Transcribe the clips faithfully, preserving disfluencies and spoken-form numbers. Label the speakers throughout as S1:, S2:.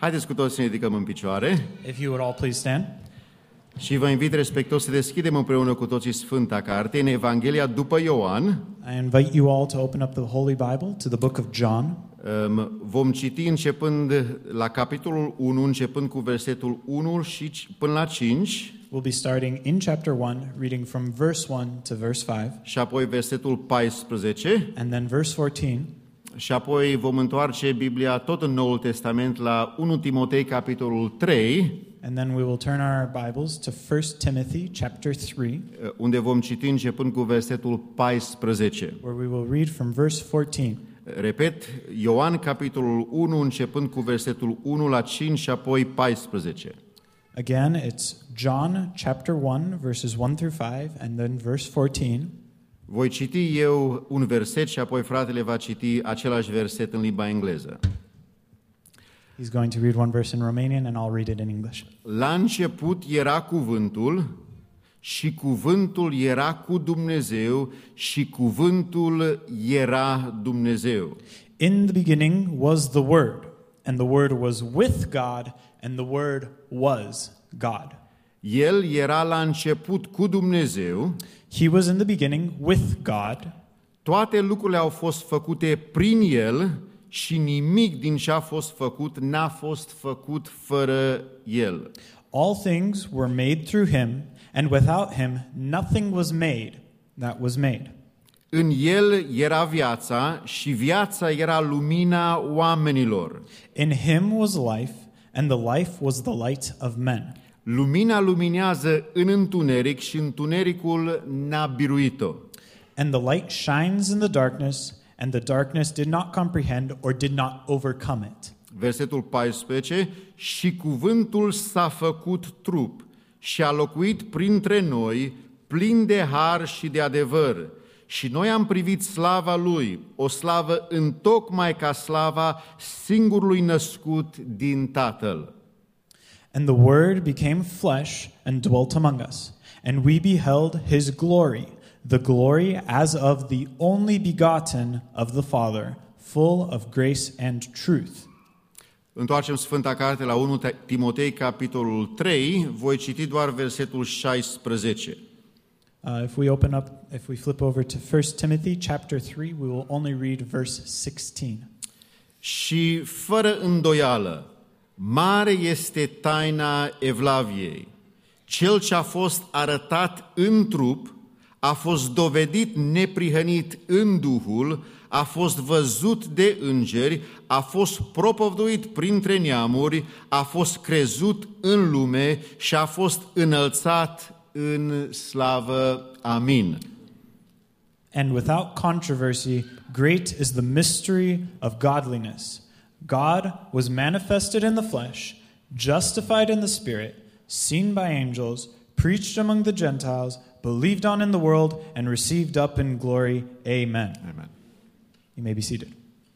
S1: Haideți cu toți să ne ridicăm în picioare
S2: If you would all please stand.
S1: și vă invit respectos să deschidem împreună cu toții Sfânta Carte în Evanghelia după Ioan.
S2: I invite you all to open up the Holy Bible to the book of John.
S1: Um, Vom citi începând la capitolul unu, începând cu versetul unu și până la cinci,
S2: We'll be starting in chapter one, reading from verse one to verse five,
S1: și apoi versetul paisprezece,
S2: and then verse fourteen,
S1: și apoi vom întoarce Biblia tot în Noul Testament la unu Timotei, capitolul trei,
S2: and then we will turn our Bibles to First Timothy chapter three,
S1: unde vom citi începând cu versetul paisprezece.
S2: where we will read from verse fourteen.
S1: Repet, Ioan, capitolul unu, începând cu versetul unu la cinci și apoi paisprezece.
S2: Again, it's John chapter one, verses one through five, and then verse fourteen.
S1: Voi citi eu un verset și apoi fratele va citi același verset în limba engleză.
S2: He's going to read one verse in Romanian, and I'll read it in English.
S1: La început era cuvântul și cuvântul era cu Dumnezeu și cuvântul era Dumnezeu.
S2: In the beginning was the Word, and the Word was with God, and the Word was God.
S1: El era la început cu Dumnezeu,
S2: He was in the beginning with God.
S1: toate lucrurile au fost făcute prin El și nimic din ce a fost făcut n-a fost făcut fără El.
S2: All things were made through him, and without him nothing was made that was made.
S1: În El era viața și viața era lumina oamenilor.
S2: In him was life, and the life was the light of men.
S1: Lumina luminează în întuneric și întunericul n-a biruit-o.
S2: And the light shines in the darkness, and the darkness did not comprehend or did not overcome it.
S1: Versetul paisprezece, și cuvântul s-a făcut trup și a locuit printre noi, plin de har și de adevăr. Și noi am privit slava lui, o slavă întocmai ca slava singurului născut din Tatăl.
S2: And the Word became flesh and dwelt among us, and we beheld his glory, the glory as of the only begotten of the Father, full of grace and truth.
S1: Întoarcem Sfânta Carte la unu Timotei, capitolul trei, voi citi doar versetul șaisprezece.
S2: Uh, if we open up, if we flip over to First Timothy chapter three, we will only read verse sixteen.
S1: Și fără îndoială, mare este taina Evlaviei. Cel ce a fost arătat în trup, a fost dovedit neprihănit în Duhul, a fost văzut de îngeri, a fost propovăduit printre neamuri, a fost crezut în lume și a fost înălțat în slavă. Amin.
S2: And without controversy, great is the mystery of godliness. God was manifested in the flesh, justified in the Spirit, seen by angels, preached among the Gentiles, believed on in the world, and received up in glory. Amen.
S1: Amen.
S2: You may be seated.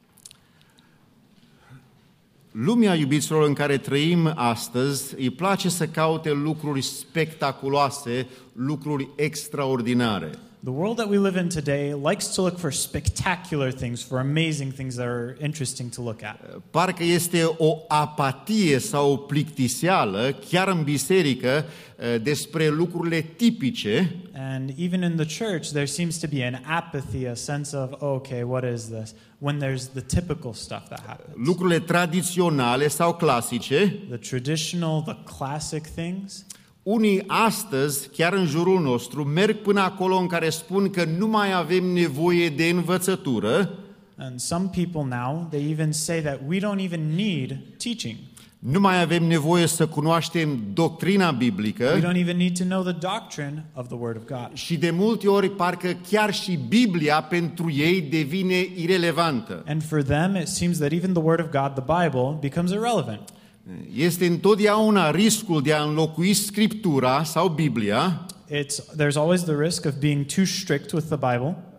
S1: Lumea, iubiților, în care trăim astăzi, îi place să caute lucruri spectaculoase, lucruri extraordinare.
S2: The world that we live in today likes to look for spectacular things, for amazing things that are interesting to look at.
S1: Parcă este o apatie sau o plictiseală, chiar în biserică, despre lucrurile tipice.
S2: And even in the church, there seems to be an apathy, a sense of, oh, okay, what is this? When there's the typical stuff that happens.
S1: Lucrurile tradiționale sau clasice.
S2: The traditional, the classic things.
S1: Unii astăzi, chiar în jurul nostru, merg până acolo în care spun că nu mai avem nevoie de învățătură.
S2: And some people now, they even say that we don't even need teaching.
S1: Nu mai avem nevoie să cunoaștem doctrina biblică.
S2: We don't even need to know the doctrine of the Word of God.
S1: Și de multe ori parcă chiar și Biblia pentru ei devine irelevantă.
S2: And for them, it seems that even the Word of God, the Bible, becomes irrelevant.
S1: Este întotdeauna riscul de a înlocui Scriptura sau Biblia
S2: It's, there's always the risk of being too strict with the Bible.
S1: uh,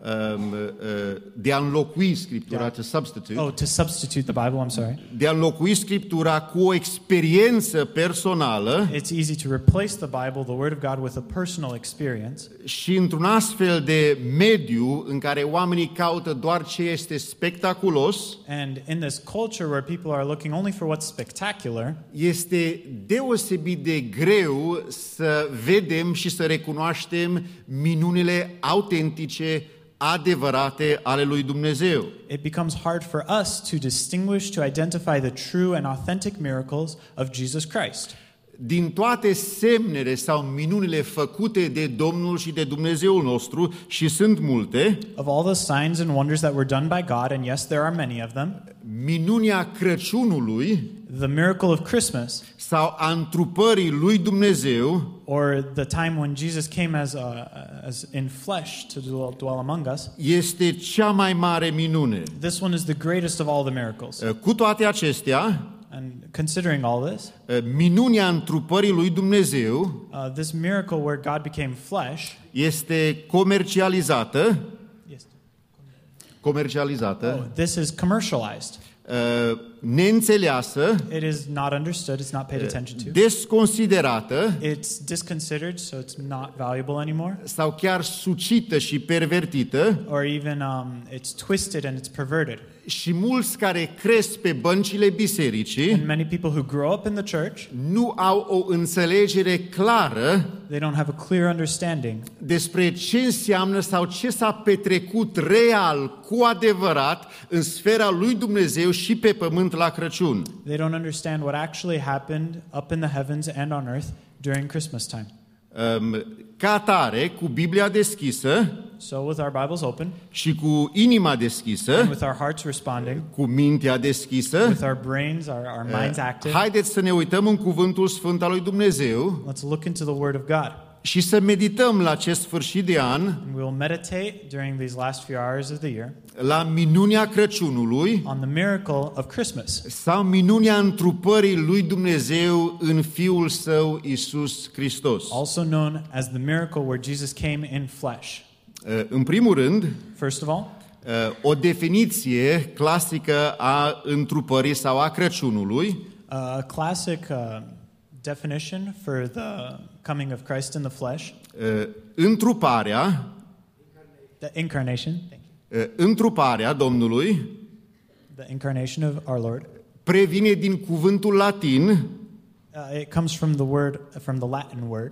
S1: um, uh, de a înlocui Scriptura,
S2: Yeah.
S1: to substitute,
S2: Oh, to substitute the Bible, I'm sorry.
S1: de a înlocui Scriptura cu o experiență personală
S2: It's easy to replace the Bible, the Word of God, with a personal experience.
S1: și într-un astfel de mediu în care oamenii caută doar ce este spectaculos,
S2: And in this culture where people are looking only for what's spectacular,
S1: este deosebit de greu să vedem și să recunoaștem minunile autentice, adevărate ale lui Dumnezeu.
S2: it becomes hard for us to distinguish, to identify the true and authentic miracles of Jesus Christ.
S1: Din toate semnele sau minunile făcute de Domnul și de Dumnezeul nostru, și sunt multe,
S2: Of all the signs and wonders that were done by God, and yes, there are many of them,
S1: minunea Crăciunului
S2: the miracle of Christmas,
S1: sau a întrupării lui Dumnezeu
S2: or the time when Jesus came as, uh, as in flesh to dwell, dwell among us,
S1: este cea mai mare minune.
S2: this one is the greatest of all the miracles.
S1: Cu toate acestea,
S2: And considering all this,
S1: minunea întrupării lui Dumnezeu
S2: uh, this miracle where God became flesh,
S1: este comercializată,
S2: yes,
S1: comercializată,
S2: oh, this is commercialized.
S1: neînțeleasă,
S2: It is not understood, it's not paid attention to.
S1: desconsiderată
S2: It's disconsidered, so it's not valuable anymore.
S1: sau chiar sucită și pervertită,
S2: Or even um, it's twisted and it's perverted.
S1: și mulți care cresc pe băncile bisericii
S2: And many people who grow up in the church,
S1: nu au o înțelegere clară
S2: they don't have a clear understanding
S1: despre ce înseamnă sau ce s-a petrecut real, cu adevărat, în sfera lui Dumnezeu și pe pământ la Crăciun.
S2: They don't understand what actually happened up in the heavens and on earth during Christmas time.
S1: Um, Ca atare, cu Biblia deschisă
S2: So with our Bibles open,
S1: și cu inima deschisă,
S2: and with our hearts responding,
S1: cu mintea deschisă,
S2: with our brains, our, our minds active,
S1: haideți să ne uităm în cuvântul sfânt al lui Dumnezeu
S2: let's look into the Word of God.
S1: și să medităm la acest sfârșit de an,
S2: And we'll meditate during these last few hours of the year
S1: la minunea Crăciunului
S2: on the miracle of Christmas,
S1: sau minunea întrupării lui Dumnezeu în Fiul Său Iisus Hristos.
S2: also known as the miracle where Jesus came in flesh.
S1: În primul rând,
S2: First of all,
S1: o definiție clasică a întrupării sau a Crăciunului
S2: a classic uh, definition for the coming of Christ in the flesh,
S1: întruparea,
S2: the incarnation, thank you.
S1: întruparea Domnului
S2: The incarnation of our Lord.
S1: previne din cuvântul latin
S2: Uh, it comes from the word, from the Latin word,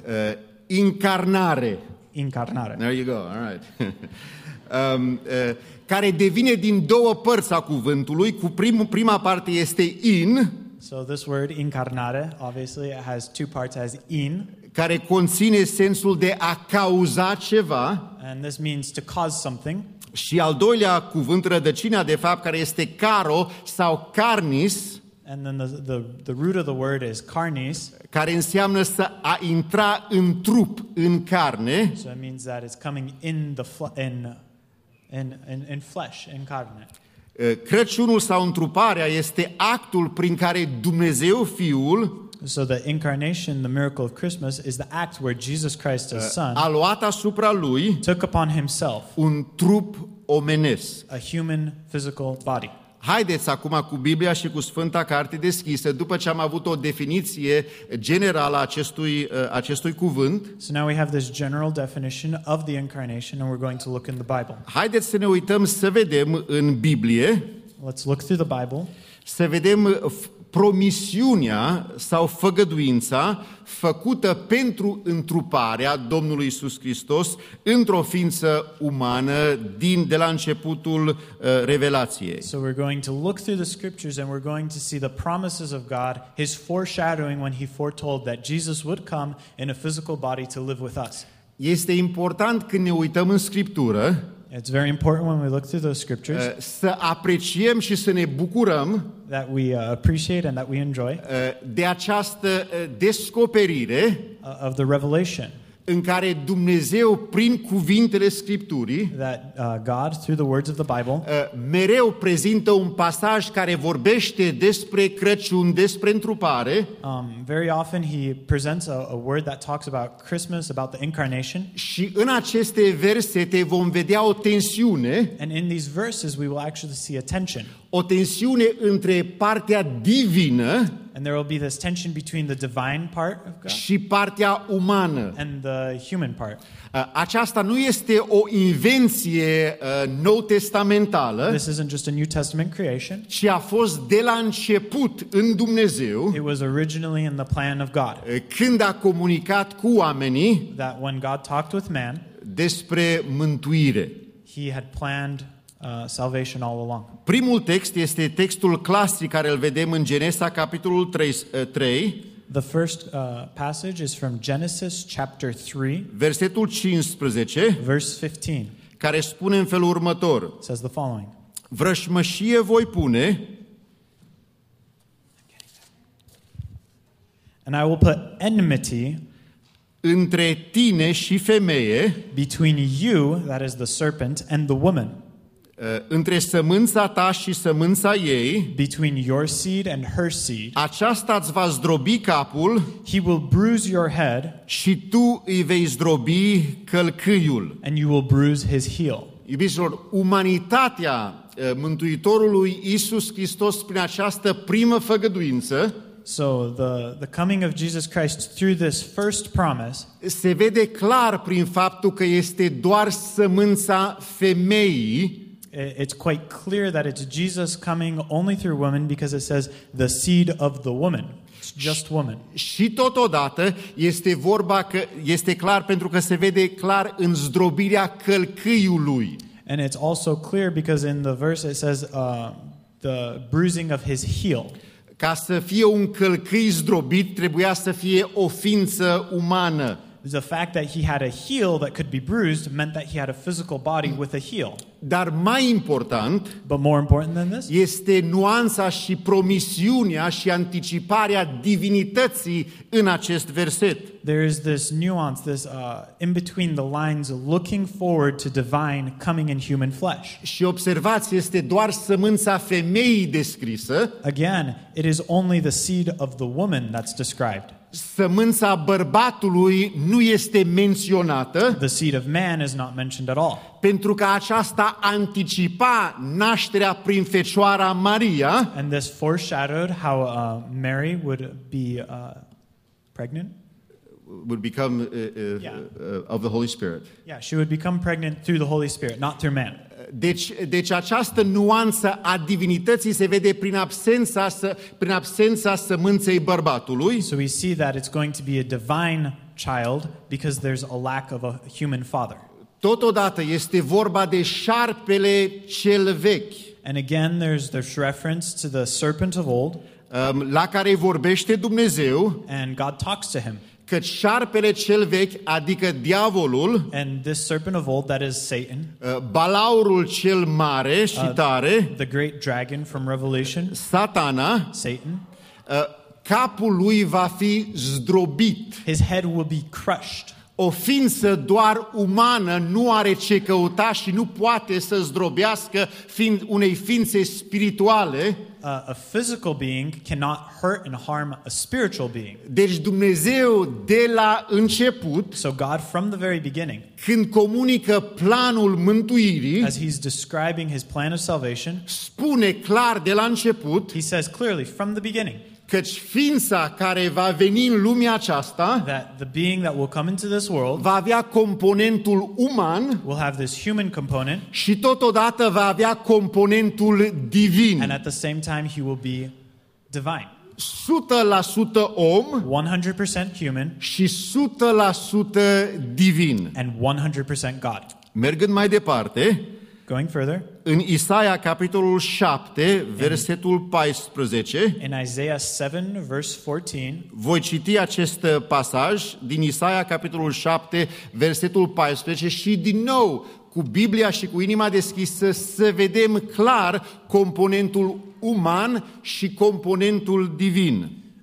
S1: incarnare.
S2: incarnare.
S1: There you go, all right. um, uh, care devine din două părți a cuvântului. Cu primul, prima parte este in,
S2: So this word incarnare, obviously, it has two parts, it has in,
S1: care conține sensul de a cauza ceva,
S2: and this means to cause something.
S1: și al doilea cuvânt, rădăcina de fapt, care este caro sau carnis,
S2: And then the, the, the root of the word is carnis,
S1: care înseamnă să a intra în trup, în carne,
S2: so it means that it's coming in the fl- in, in, in, in flesh, in carne.
S1: Crăciunul sau întruparea este actul prin care Dumnezeu Fiul
S2: So the incarnation, the miracle of Christmas, is the act where Jesus Christ, His Son,
S1: a luat asupra lui
S2: took upon Himself
S1: un trup omenesc.
S2: a human physical body.
S1: Haideți acum cu Biblia și cu Sfânta Carte deschisă, după ce am avut o definiție generală a acestui, acestui cuvânt,
S2: So now we have this general definition of the incarnation, and we're going to look in the Bible.
S1: haideți să ne uităm să vedem în Biblie,
S2: Let's look through the Bible,
S1: să vedem promisiunea sau făgăduința făcută pentru întruparea Domnului Iisus Hristos într-o ființă umană din, de la începutul uh, revelației.
S2: So we're going to look through the scriptures and we're going to see the promises of God, His foreshadowing when He foretold that Jesus would come in a physical body to live with us.
S1: Este important când ne uităm în Scriptură
S2: It's very important when we look through those scriptures
S1: uh, să apreciem și să ne bucurăm
S2: that we uh, appreciate and that we enjoy
S1: uh, de această uh, descoperire
S2: uh, of the revelation
S1: în care Dumnezeu, prin cuvintele Scripturii,
S2: that uh, God, through the words of the Bible,
S1: uh, mereu prezintă un pasaj care vorbește despre Crăciun, despre întrupare,
S2: um, very often he presents a, a word that talks about Christmas, about the incarnation.
S1: și în aceste versete vom vedea o tensiune,
S2: And in these verses, we will actually see a tension.
S1: o tensiune între partea divină
S2: And there will be this tension between the divine part of God
S1: și partea umană.
S2: and the human part.
S1: Uh, Aceasta nu este o invenție uh, nou-testamentală,
S2: This isn't just a New Testament creation.
S1: ci a fost de la început în Dumnezeu,
S2: It was originally in the plan of God,
S1: uh, când a comunicat cu oamenii
S2: that when God talked with man,
S1: despre mântuire.
S2: he had planned uh, salvation all along.
S1: Primul text este textul clasic care îl vedem în Genesa, capitolul trei,
S2: The first uh, passage is from Genesis chapter three,
S1: versetul cincisprezece,
S2: verse fifteen.
S1: care spune în felul următor:
S2: It says the following.
S1: vrășmășie voi pune
S2: And I will put enmity
S1: între tine și femeie,
S2: between you, that is the serpent, and the woman,
S1: uh, între sămânța ta și sămânța ei,
S2: between your seed and her seed.
S1: aceasta îți va zdrobi capul
S2: He will bruise your head,
S1: și tu îi vei zdrobi călcâiul.
S2: and you will bruise his heel.
S1: Iubiților, umanitatea uh, Mântuitorului Iisus Hristos prin această primă făgăduință
S2: So the, the coming of Jesus Christ through this first promise
S1: se vede clar prin faptul că este doar sămânța femeii,
S2: I- it's quite clear that it's Jesus coming only through woman, because it says the seed of the woman. It's just woman.
S1: și totodată este vorba că este clar pentru că se vede clar în zdrobirea călcâiului.
S2: And it's also clear because in the verse it says uh, the bruising of his heel.
S1: Ca să fie un călcâi zdrobit, trebuia să fie o ființă umană.
S2: The fact that he had a heel that could be bruised meant that he had a physical body with a heel.
S1: Dar mai important
S2: But more important than this
S1: este nuanța și promisiunea și anticiparea divinității în acest verset.
S2: there is this nuance, this uh, in between the lines, looking forward to divine coming in human flesh.
S1: Și observați, este doar sămânța femeii descrisă,
S2: Again, it is only the seed of the woman that's described.
S1: sămânța bărbatului nu este menționată,
S2: The seed of man is not mentioned at all,
S1: pentru că aceasta anticipa nașterea prin Fecioara Maria,
S2: and this foreshadowed how uh, Mary would be uh, pregnant.
S1: would become uh, uh,
S2: Yeah.
S1: uh, of the Holy Spirit.
S2: Yeah, she would become pregnant through the Holy Spirit, not through man.
S1: Deci, deci această nuanță a divinității se vede prin absența, să, prin absența sămânței bărbatului,
S2: So we see that it's going to be a divine child because there's a lack of a human father.
S1: totodată este vorba de șarpele cel vechi,
S2: And again, there's there's reference to the serpent of old,
S1: um, la care vorbește Dumnezeu,
S2: and God talks to him.
S1: că șarpele cel vechi, adică diavolul,
S2: And this serpent of old, that is Satan,
S1: uh, balaurul cel mare și tare,
S2: the great dragon from Revelation,
S1: Satana,
S2: Satan,
S1: uh, capul lui va fi zdrobit.
S2: his head will be crushed.
S1: O ființă doar umană nu are ce căuta și nu poate să zdrobească fiind unei ființe spirituale.
S2: Uh, a physical being cannot hurt and harm a spiritual being.
S1: Deci Dumnezeu de la început,
S2: So God, from the very beginning,
S1: când comunică planul mântuirii,
S2: as he's describing his plan of salvation,
S1: spune clar de la început
S2: he says clearly from the beginning
S1: căci ființa care va veni în lumea aceasta
S2: that the being that will come into this world
S1: va avea componentul uman
S2: will have this human component,
S1: și totodată va avea componentul divin.
S2: and at the same time he will be divine.
S1: o sută la sută om
S2: one hundred percent human
S1: și o sută la sută divin.
S2: and one hundred percent God.
S1: Mergând mai departe,
S2: Going further,
S1: în Isaia, capitolul șapte, versetul paisprezece,
S2: in Isaiah seven, verse fourteen,
S1: voi citi acest pasaj din Isaia, capitolul șapte, versetul paisprezece și din nou, cu Biblia și cu inima deschisă, să vedem clar componentul uman și componentul divin.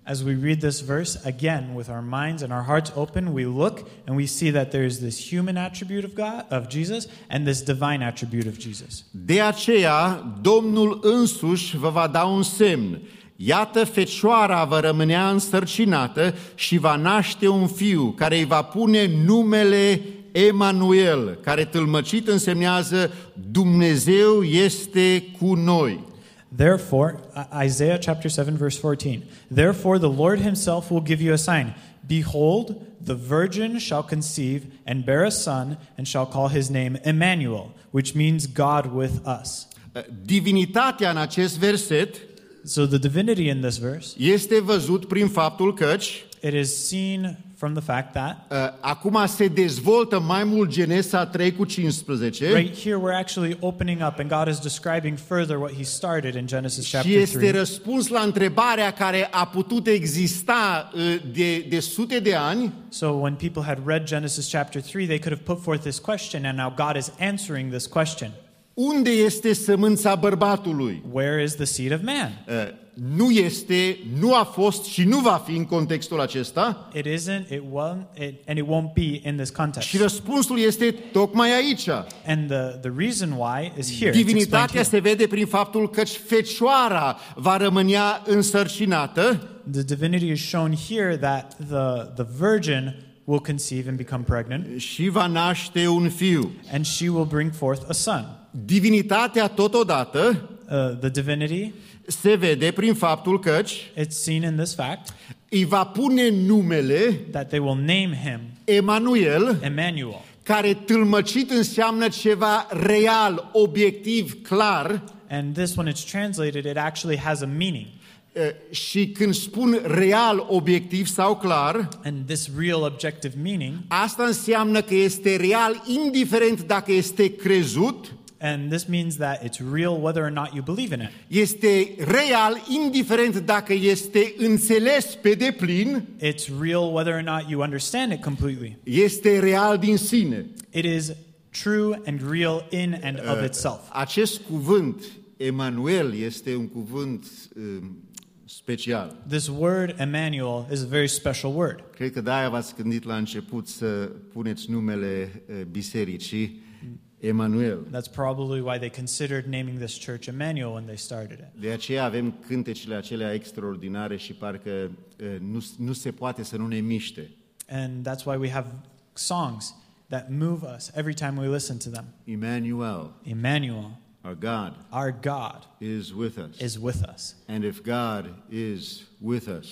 S2: As we read this verse again with our minds and our hearts open, we look and we see that there is this human attribute of God, of Jesus, and this divine attribute of Jesus.
S1: De aceea, Domnul însuși vă va da un semn. Iată, fecioara va rămânea însărcinată și va naște un fiu, care îi va pune numele Emanuel, care tâlmăcit însemnează Dumnezeu este cu noi.
S2: Therefore, Isaiah chapter seven, verse fourteen. Therefore, the Lord himself will give you a sign. Behold, the virgin shall conceive and bear a son and shall call his name Emmanuel, which means God with us.
S1: Divinitatea în acest verset
S2: So the divinity in this verse,
S1: este văzut prin faptul căci
S2: it is seen from the fact that
S1: uh, acum se dezvoltă mai mult Genesa trei cu cincisprezece
S2: right here we're actually opening up and God is describing further what he started in Genesis
S1: și
S2: chapter
S1: este
S2: three.
S1: răspuns la întrebarea care a putut exista uh, de, de sute de ani.
S2: So when people had read Genesis chapter three, they could have put forth this question, and now God is answering this question.
S1: Unde este sămânța bărbatului?
S2: Where is the seed of man?
S1: Uh, nu este, nu a fost și nu va fi în contextul acesta.
S2: It isn't, it won't, it, and it won't be in this context.
S1: Și răspunsul este tocmai aici.
S2: And the, the reason why is here. It's
S1: Divinitatea
S2: explained
S1: se vede prin faptul că fecioara va rămânea însărcinată.
S2: here. The divinity is shown here that the, the virgin will conceive and become pregnant,
S1: Și va naște un fiu.
S2: and she will bring forth a son.
S1: Divinitatea totodată
S2: Uh, the divinity,
S1: se vede prin faptul că
S2: it's seen in this fact
S1: îi va pune numele
S2: that they will name him
S1: Emanuel,
S2: Emmanuel.
S1: care tâlmăcit înseamnă ceva real, obiectiv, clar.
S2: And this, when it's translated, it actually has a meaning.
S1: Uh, Și când spun real, obiectiv sau clar,
S2: And this real objective meaning,
S1: asta înseamnă că este real indiferent dacă este crezut,
S2: and this means that it's real whether or not you believe in it.
S1: este real indiferent dacă este înțeles pe deplin,
S2: It's real whether or not you understand it completely.
S1: este real din sine.
S2: It is true and real in and of itself.
S1: Acest cuvânt, Emanuel, este un cuvânt um, special.
S2: This word Emmanuel is a very special word.
S1: Cred că de-aia v-ați gândit la început să puneți numele uh, bisericii Emanuel.
S2: That's probably why they considered naming this church Emmanuel when they started it.
S1: De aceea avem cântecele acelea extraordinare și parcă uh, nu, nu se poate să nu ne miște.
S2: And that's why we have songs that move us every time we listen to them.
S1: Emmanuel,
S2: Emmanuel,
S1: our God,
S2: our God,
S1: is with us.
S2: is with us.
S1: And if God is with us,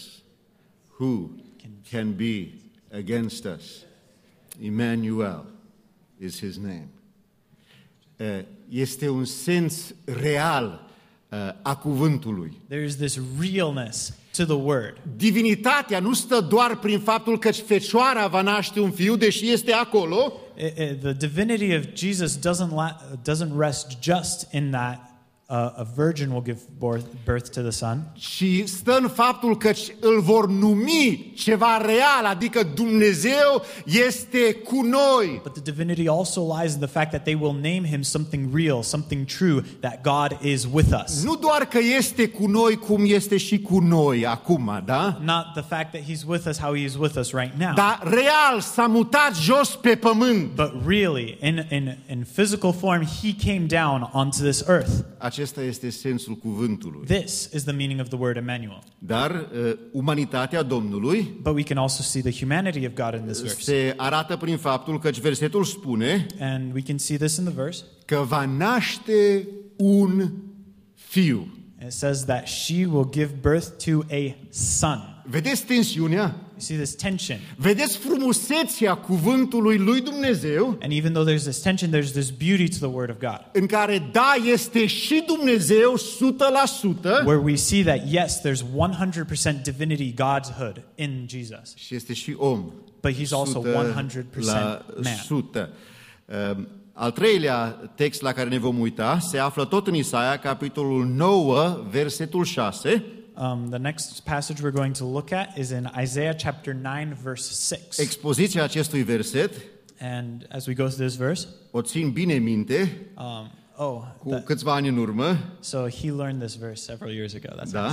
S1: who can be against us? Emmanuel is his name. Uh, Este un sens real uh, a cuvântului.
S2: There is this realness to the word.
S1: Divinitatea nu stă doar prin faptul că fecioara va naște un fiu, deși este acolo,
S2: It- it- the divinity of Jesus doesn't la- doesn't rest just in that uh, a virgin will give birth, birth to the son,
S1: și stă în faptul că îl vor numi ceva real, adică Dumnezeu este cu noi.
S2: but the divinity also lies in the fact that they will name him something real, something true, that God is with us.
S1: Nu doar că este cu noi cum este și cu noi acum, da?
S2: Not the fact that he's with us how he is with us right now,
S1: Dar real s-a mutat jos pe pământ.
S2: but really, in, in, in physical form, he came down onto this earth.
S1: Acesta este sensul cuvântului.
S2: This is the meaning of the word Emmanuel.
S1: Dar uh, umanitatea Domnului
S2: But we can also see the humanity of God in this verse.
S1: se arată prin faptul că versetul spune
S2: And we can see this in the verse.
S1: că va naște un fiu.
S2: It says that she will give birth to a son.
S1: Vedeți tensiunea?
S2: You see this tension.
S1: Vedeți frumusețea cuvântului lui Dumnezeu,
S2: And even though there's this tension, there's this beauty to the word of God.
S1: în care da, este și Dumnezeu o sută la sută
S2: Where we see that, yes, there's one hundred percent divinity, Godhood in Jesus.
S1: și este și om.
S2: But he's also
S1: Sută
S2: one hundred percent
S1: la
S2: man.
S1: sută. Um, Al treilea text la care ne vom uita se află tot în Isaia, capitolul nouă, versetul șase.
S2: Um, the next passage we're going to look at is in Isaiah chapter nine, verse six.
S1: Expoziția acestui verset
S2: And as we go through this verse,
S1: o țin bine minte,
S2: um, oh,
S1: cu
S2: that,
S1: câțiva ani în urmă,
S2: so he learned this verse several years ago. That's
S1: da?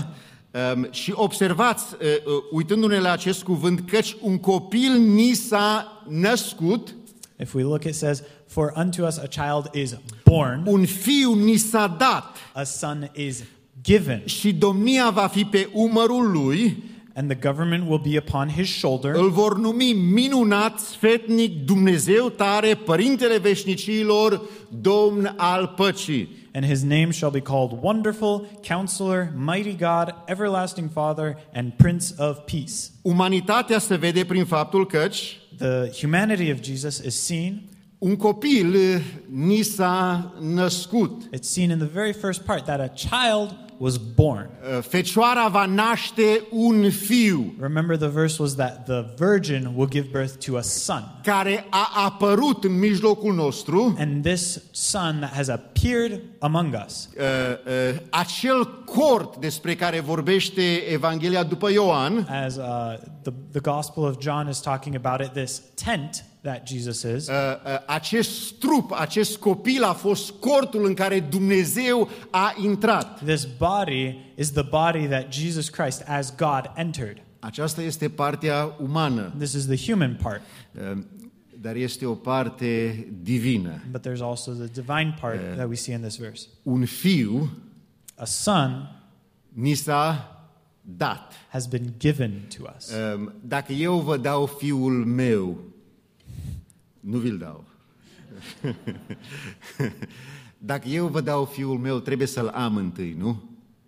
S1: Um, și observați, uh, uh, uitându-ne la acest cuvânt, căci un copil ni s-a născut,
S2: If we look, it says, "For unto us a child is born,
S1: un fiu ni s-a dat
S2: a son is given,
S1: și domnia va fi pe umărul lui,
S2: and the government will be upon his shoulder.
S1: îl vor numi minunat, sfetnic, Dumnezeu tare, Părintele veșnicilor, Domn al păcii.
S2: And his name shall be called Wonderful, Counselor, Mighty God, Everlasting Father, and Prince of Peace."
S1: Umanitatea se vede prin faptul căci
S2: The humanity of Jesus is seen.
S1: un copil ni s-a născut.
S2: It's seen in the very first part that a child was born.
S1: Fecioara va naște un fiu
S2: Remember, the verse was that the virgin will give birth to a son.
S1: care a apărut în mijlocul nostru.
S2: And this son that has appeared among us,
S1: Uh, uh, acel cort despre care vorbește Evanghelia după Ioan,
S2: as uh, the, the Gospel of John is talking about it, this tent that Jesus is,
S1: uh, uh, acest trup, acest copil a fost cortul în care Dumnezeu a intrat.
S2: this body is the body that Jesus Christ as God entered.
S1: Aceasta este partea umană,
S2: This is the human part,
S1: uh, dar este o parte divină.
S2: but there's also the divine part that we see in this verse.
S1: Un fiu
S2: A son
S1: ni s-a dat.
S2: has been given to us.
S1: Um, Dacă eu vă dau fiul meu, nu vi-l dau. Dacă eu vă dau fiul meu, trebuie să-l am întâi, nu?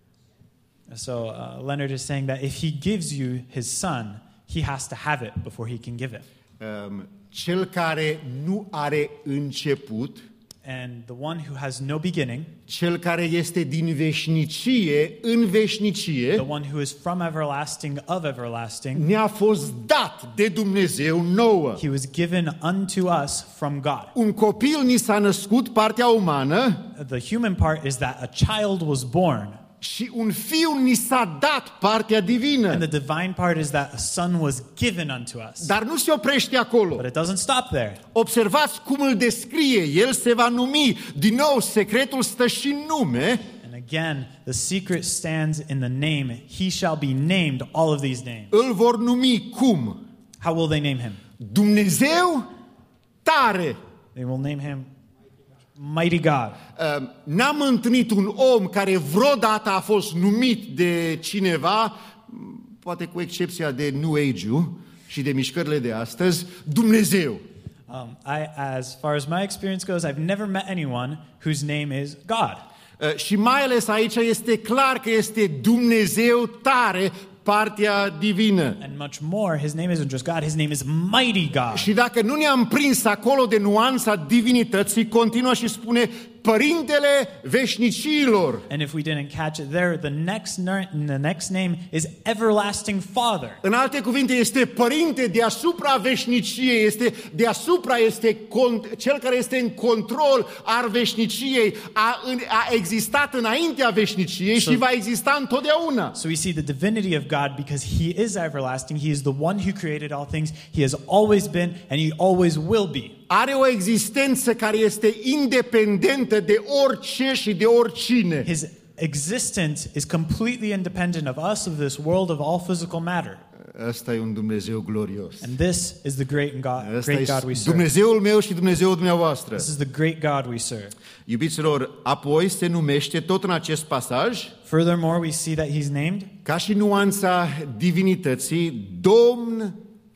S2: So uh, Leonard is saying that if he gives you his son, he has to have it before he can give it.
S1: Um, Cel care nu are început,
S2: And the one who has no beginning,
S1: cel care este din veșnicie în veșnicie,
S2: the one who is from everlasting of everlasting,
S1: ne-a fost dat de Dumnezeu nouă.
S2: he was given unto us from God.
S1: Un copil ni s-a născut, partea umană,
S2: The human part is that a child was born,
S1: și un fiu ni s-a dat, partea divină.
S2: and the divine part is that a son was given unto us.
S1: Dar nu se oprește acolo.
S2: But it doesn't stop there.
S1: Observați cum îl descrie. El se va numi, din nou, secretul stă și în nume,
S2: And again, the secret stands in the name. He shall be named all of these names.
S1: îl vor numi cum?
S2: How will they name him?
S1: Dumnezeu tare.
S2: They will name him Mighty God.
S1: Uh, N-am întâlnit un om care vreodată a fost numit de cineva, poate cu excepția de New Age-ul și de mișcările de astăzi, Dumnezeu.
S2: Um, I, as far as my experience goes, I've never met anyone whose name is God.
S1: Uh, Și mai ales aici este clar că este Dumnezeu tare, partea divină.
S2: And much more, his name isn't just God, his name is Mighty God.
S1: Și dacă nu ne-am prins acolo de nuanța divinității, continuă și spune Părintele veșnicilor.
S2: And if we didn't catch it there, the next, ner- the next name is Everlasting Father.
S1: În alte cuvinte, este părinte deasupra veșniciei, este deasupra, este con- cel care este în control al veșniciei, a, în, a existat înaintea veșniciei și va exista întotdeauna.
S2: So we see the divinity of God because he is everlasting. He is the one who created all things. He has always been and he always will be.
S1: Are o existență care este independentă de orice și de oricine.
S2: His existence is completely independent of us, of this world, of all physical matter.
S1: Ăsta e un Dumnezeu glorios.
S2: And this is the great, God,
S1: Ăsta
S2: great
S1: e
S2: God we serve.
S1: Dumnezeul meu și Dumnezeul dumneavoastră.
S2: This is the great God we serve.
S1: Iubiților, apoi se numește tot în acest pasaj,
S2: Furthermore, we see that he's named
S1: ca și nuanța divinității, Domn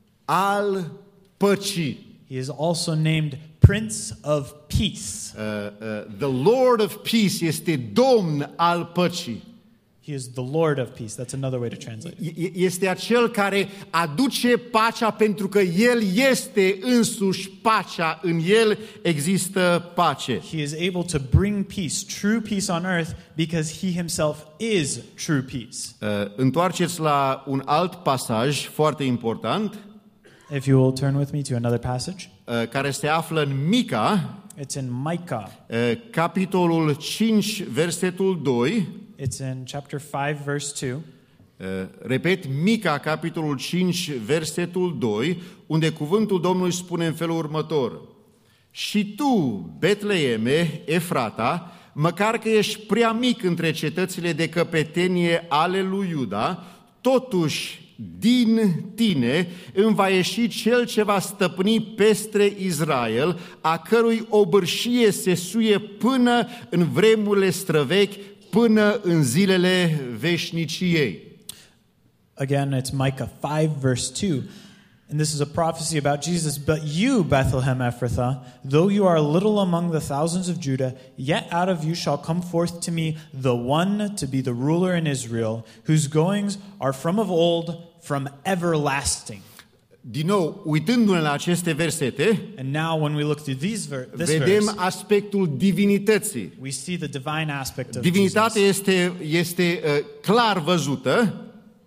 S1: al păcii.
S2: He is also named Prince of Peace.
S1: Uh, uh, the Lord of Peace este Domn al păcii.
S2: He is the Lord of Peace. That's another way to translate it.
S1: E- Este acel care aduce pacea pentru că El este însuși pacea. În El există pace.
S2: He is able to bring peace, true peace on earth, because he himself is true peace.
S1: Uh, Întoarceți la un alt pasaj foarte important,
S2: If you will turn with me to another passage,
S1: uh, care se află în Mica,
S2: it's in Micah.
S1: uh, capitolul cinci, versetul doi.
S2: It's in chapter five, verse two.
S1: Uh, Repet, Mica, capitolul cinci, versetul doi, unde cuvântul Domnului spune în felul următor: Și tu, Betleeme, Efrata, măcar că ești prea mic între cetățile de căpetenie ale lui Iuda, totuși din tine îmi va ieși cel ce va stăpâni peste Israel, a cărui obârșie se suie până în vremurile străvechi, până în zilele veșniciei.
S2: Again, it's Micah five, verse two. And this is a prophecy about Jesus. But you, Bethlehem Ephrathah, though you are little among the thousands of Judah, yet out of you shall come forth to me the one to be the ruler in Israel, whose goings are from of old, from everlasting.
S1: Din nou, uitându-ne la aceste versete,
S2: And now when we look through these ver- this
S1: vedem
S2: verse,
S1: aspectul divinității.
S2: we see the divine aspect of
S1: Divinitatea
S2: Jesus.
S1: este, este uh, clar văzută.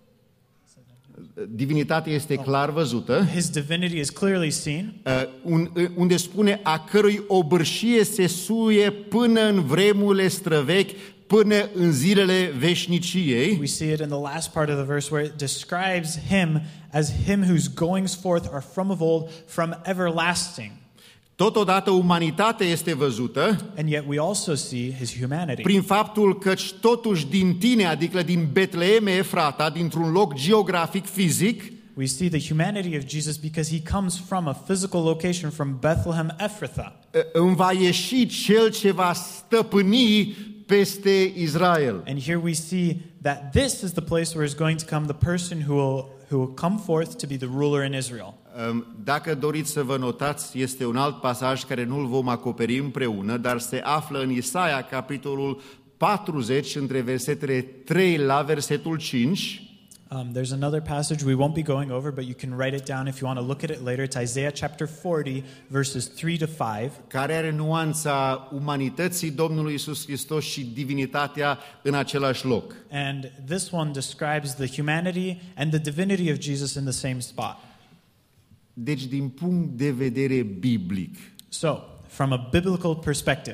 S1: Divinitatea este clar văzută,
S2: His divinity is clearly seen,
S1: uh, un, uh, unde spune a cărui obârșie se suie până în vremurile străvechi, până în zilele veșniciei.
S2: we see it in the last part of the verse where it describes him as him whose goings forth are from of old, from everlasting.
S1: Totodată umanitatea este văzută
S2: And yet we also see his humanity.
S1: prin faptul că totuși din tine, adică din Betleem Efrata, dintr-un loc geografic fizic,
S2: We see the humanity of Jesus because he comes from a physical location, from Bethlehem Ephrathah.
S1: îmi va ieși cel ce va stăpâni peste Israel.
S2: And here we see that this is the place where is going to come the person who will, who will come forth to be the ruler in Israel.
S1: Dacă doriți să vă notați, este un alt pasaj care nu-l vom acoperi împreună, dar se află în Isaia, capitolul patruzeci, între versetele trei la versetul cinci.
S2: Um, there's another passage we won't be going over, but you can write it down if you want to look at it later. It's Isaiah chapter forty, verses three to five.
S1: Care are nuanța umanității Domnului Iisus Hristos și divinitatea în același loc.
S2: And this one describes the humanity and the divinity of Jesus in the same spot.
S1: Deci, din punct de vedere biblic,
S2: So, from a biblical perspective,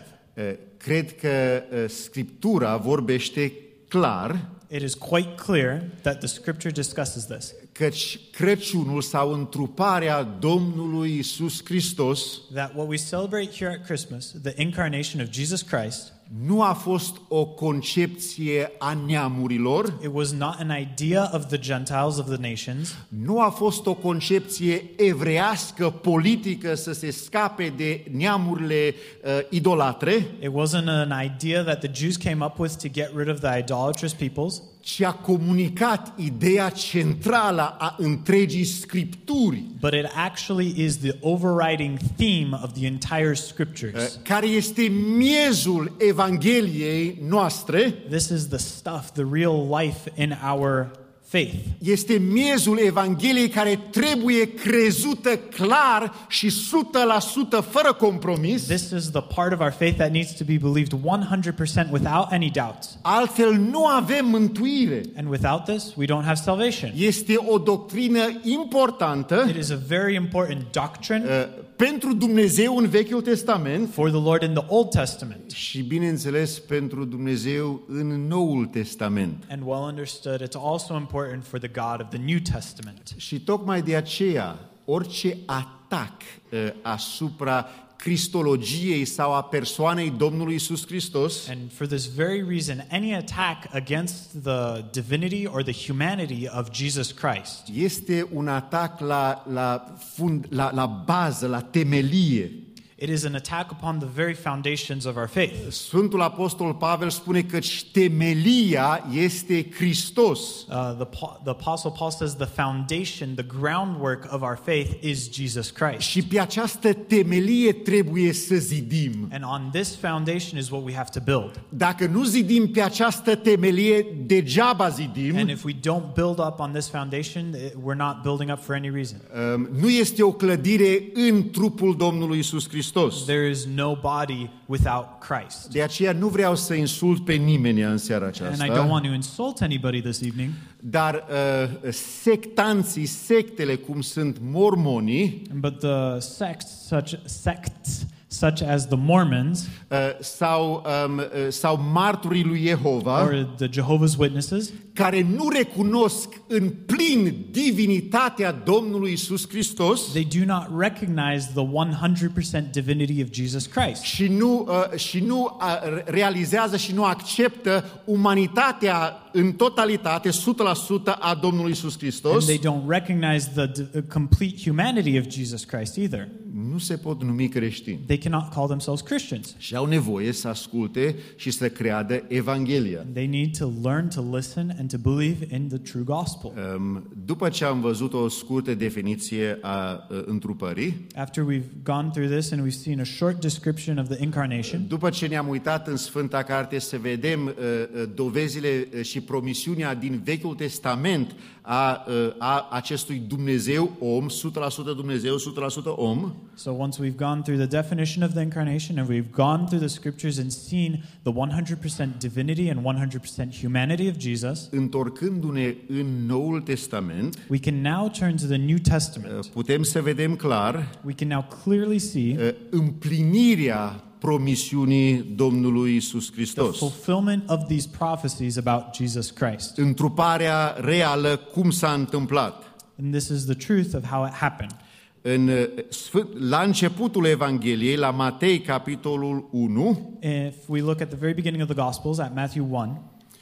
S1: cred că Scriptura vorbește clar
S2: it is quite clear that the scripture discusses this.
S1: căci Crăciunul sau întruparea Domnului Iisus Hristos
S2: That what we celebrate here at Christmas, the incarnation of Jesus Christ,
S1: nu a fost o concepție a neamurilor,
S2: it was not an idea of the Gentiles, of the nations.
S1: nu a fost o concepție evreiască politică să se scape de neamurile uh, idolatre,
S2: It wasn't an idea that the Jews came up with to get rid of the idolatrous peoples,
S1: ci a comunicat ideea centrală a întregii Scripturi,
S2: but it actually is the overriding theme of the entire
S1: uh,
S2: scriptures.
S1: care este miezul Evangheliei noastre,
S2: This is the stuff, the real life in our faith.
S1: este miezul Evangheliei care trebuie crezută clar și o sută la sută fără compromis,
S2: This is the part of our faith that needs to be believed one hundred percent without any doubts.
S1: altfel nu avem mântuire.
S2: And without this, we don't have salvation.
S1: Este o doctrină importantă
S2: It is a very important doctrine
S1: uh, pentru Dumnezeu în Vechiul Testament
S2: for the Lord in the Old Testament.
S1: și, bineînțeles, pentru Dumnezeu în Noul Testament.
S2: And well understood, it's also important for the God of the New Testament.
S1: Și tocmai de aceea, orice atac uh, asupra cristologiei sau a persoanei Domnului Iisus Hristos
S2: And for this very reason, any attack against the divinity or the humanity of Jesus Christ
S1: este un atac la, la, fund, la, la bază, la temelie.
S2: it is an attack upon the very foundations of our faith.
S1: Sfântul Apostol Pavel spune că temelia este Hristos.
S2: Uh, the, the Apostle Paul says the foundation, the groundwork of our faith is Jesus Christ.
S1: Și pe această temelie trebuie să zidim.
S2: And on this foundation is what we have to build.
S1: Dacă nu zidim pe această temelie, degeaba zidim.
S2: And if we don't build up on this foundation, it- we're not building up for any reason.
S1: Um, nu este o clădire în trupul Domnului Iisus Hristos.
S2: There is no body without Christ.
S1: De aceea nu vreau să insult pe nimeni în seara
S2: And I don't
S1: aceasta,
S2: want to insult anybody this evening,
S1: dar uh, sectanții, sectele cum sunt mormonii
S2: but the sects such sects such as the Mormons
S1: uh, sau, um, uh, sau marturii lui Jehova,
S2: or the Jehovah's Witnesses,
S1: care nu recunosc în plin divinitatea Domnului Isus Hristos
S2: they do not recognize the one hundred percent divinity of Jesus Christ.
S1: și nu, uh, și nu uh, realizează și nu acceptă umanitatea în totalitate, o sută la sută a Domnului Isus
S2: And
S1: Hristos,
S2: they don't recognize the d- complete humanity of Jesus Christ either.
S1: nu se pot numi creștini.
S2: They cannot call themselves Christians.
S1: Și au nevoie să asculte și să creadă Evanghelia.
S2: They need to learn to listen and to believe in the true gospel.
S1: Um, După ce am văzut o scurtă definiție a uh, întrupării,
S2: After we've gone through this and we've seen a short description of the incarnation,
S1: după ce ne-am uitat în Sfânta Carte să vedem uh, uh, dovezile uh, și promisiunea din Vechiul Testament a, uh, a acestui Dumnezeu om, o sută la sută Dumnezeu, o sută la sută om,
S2: so once we've gone through the definition of the incarnation and we've gone through the scriptures and seen the one hundred percent divinity and one hundred percent humanity of Jesus,
S1: întorcându-ne în Noul Testament,
S2: we can now turn to the New
S1: uh,
S2: Testament.
S1: putem să vedem clar
S2: We can now clearly see
S1: uh, împlinirea promisiunii Domnului Isus
S2: the
S1: Hristos.
S2: fulfillment of these prophecies about Jesus Christ.
S1: Întruparea reală, cum s-a întâmplat.
S2: And this is the truth of how it happened.
S1: În, la începutul Evangheliei, la Matei, capitolul unu,
S2: If we look at the very beginning of the Gospels, at Matthew one,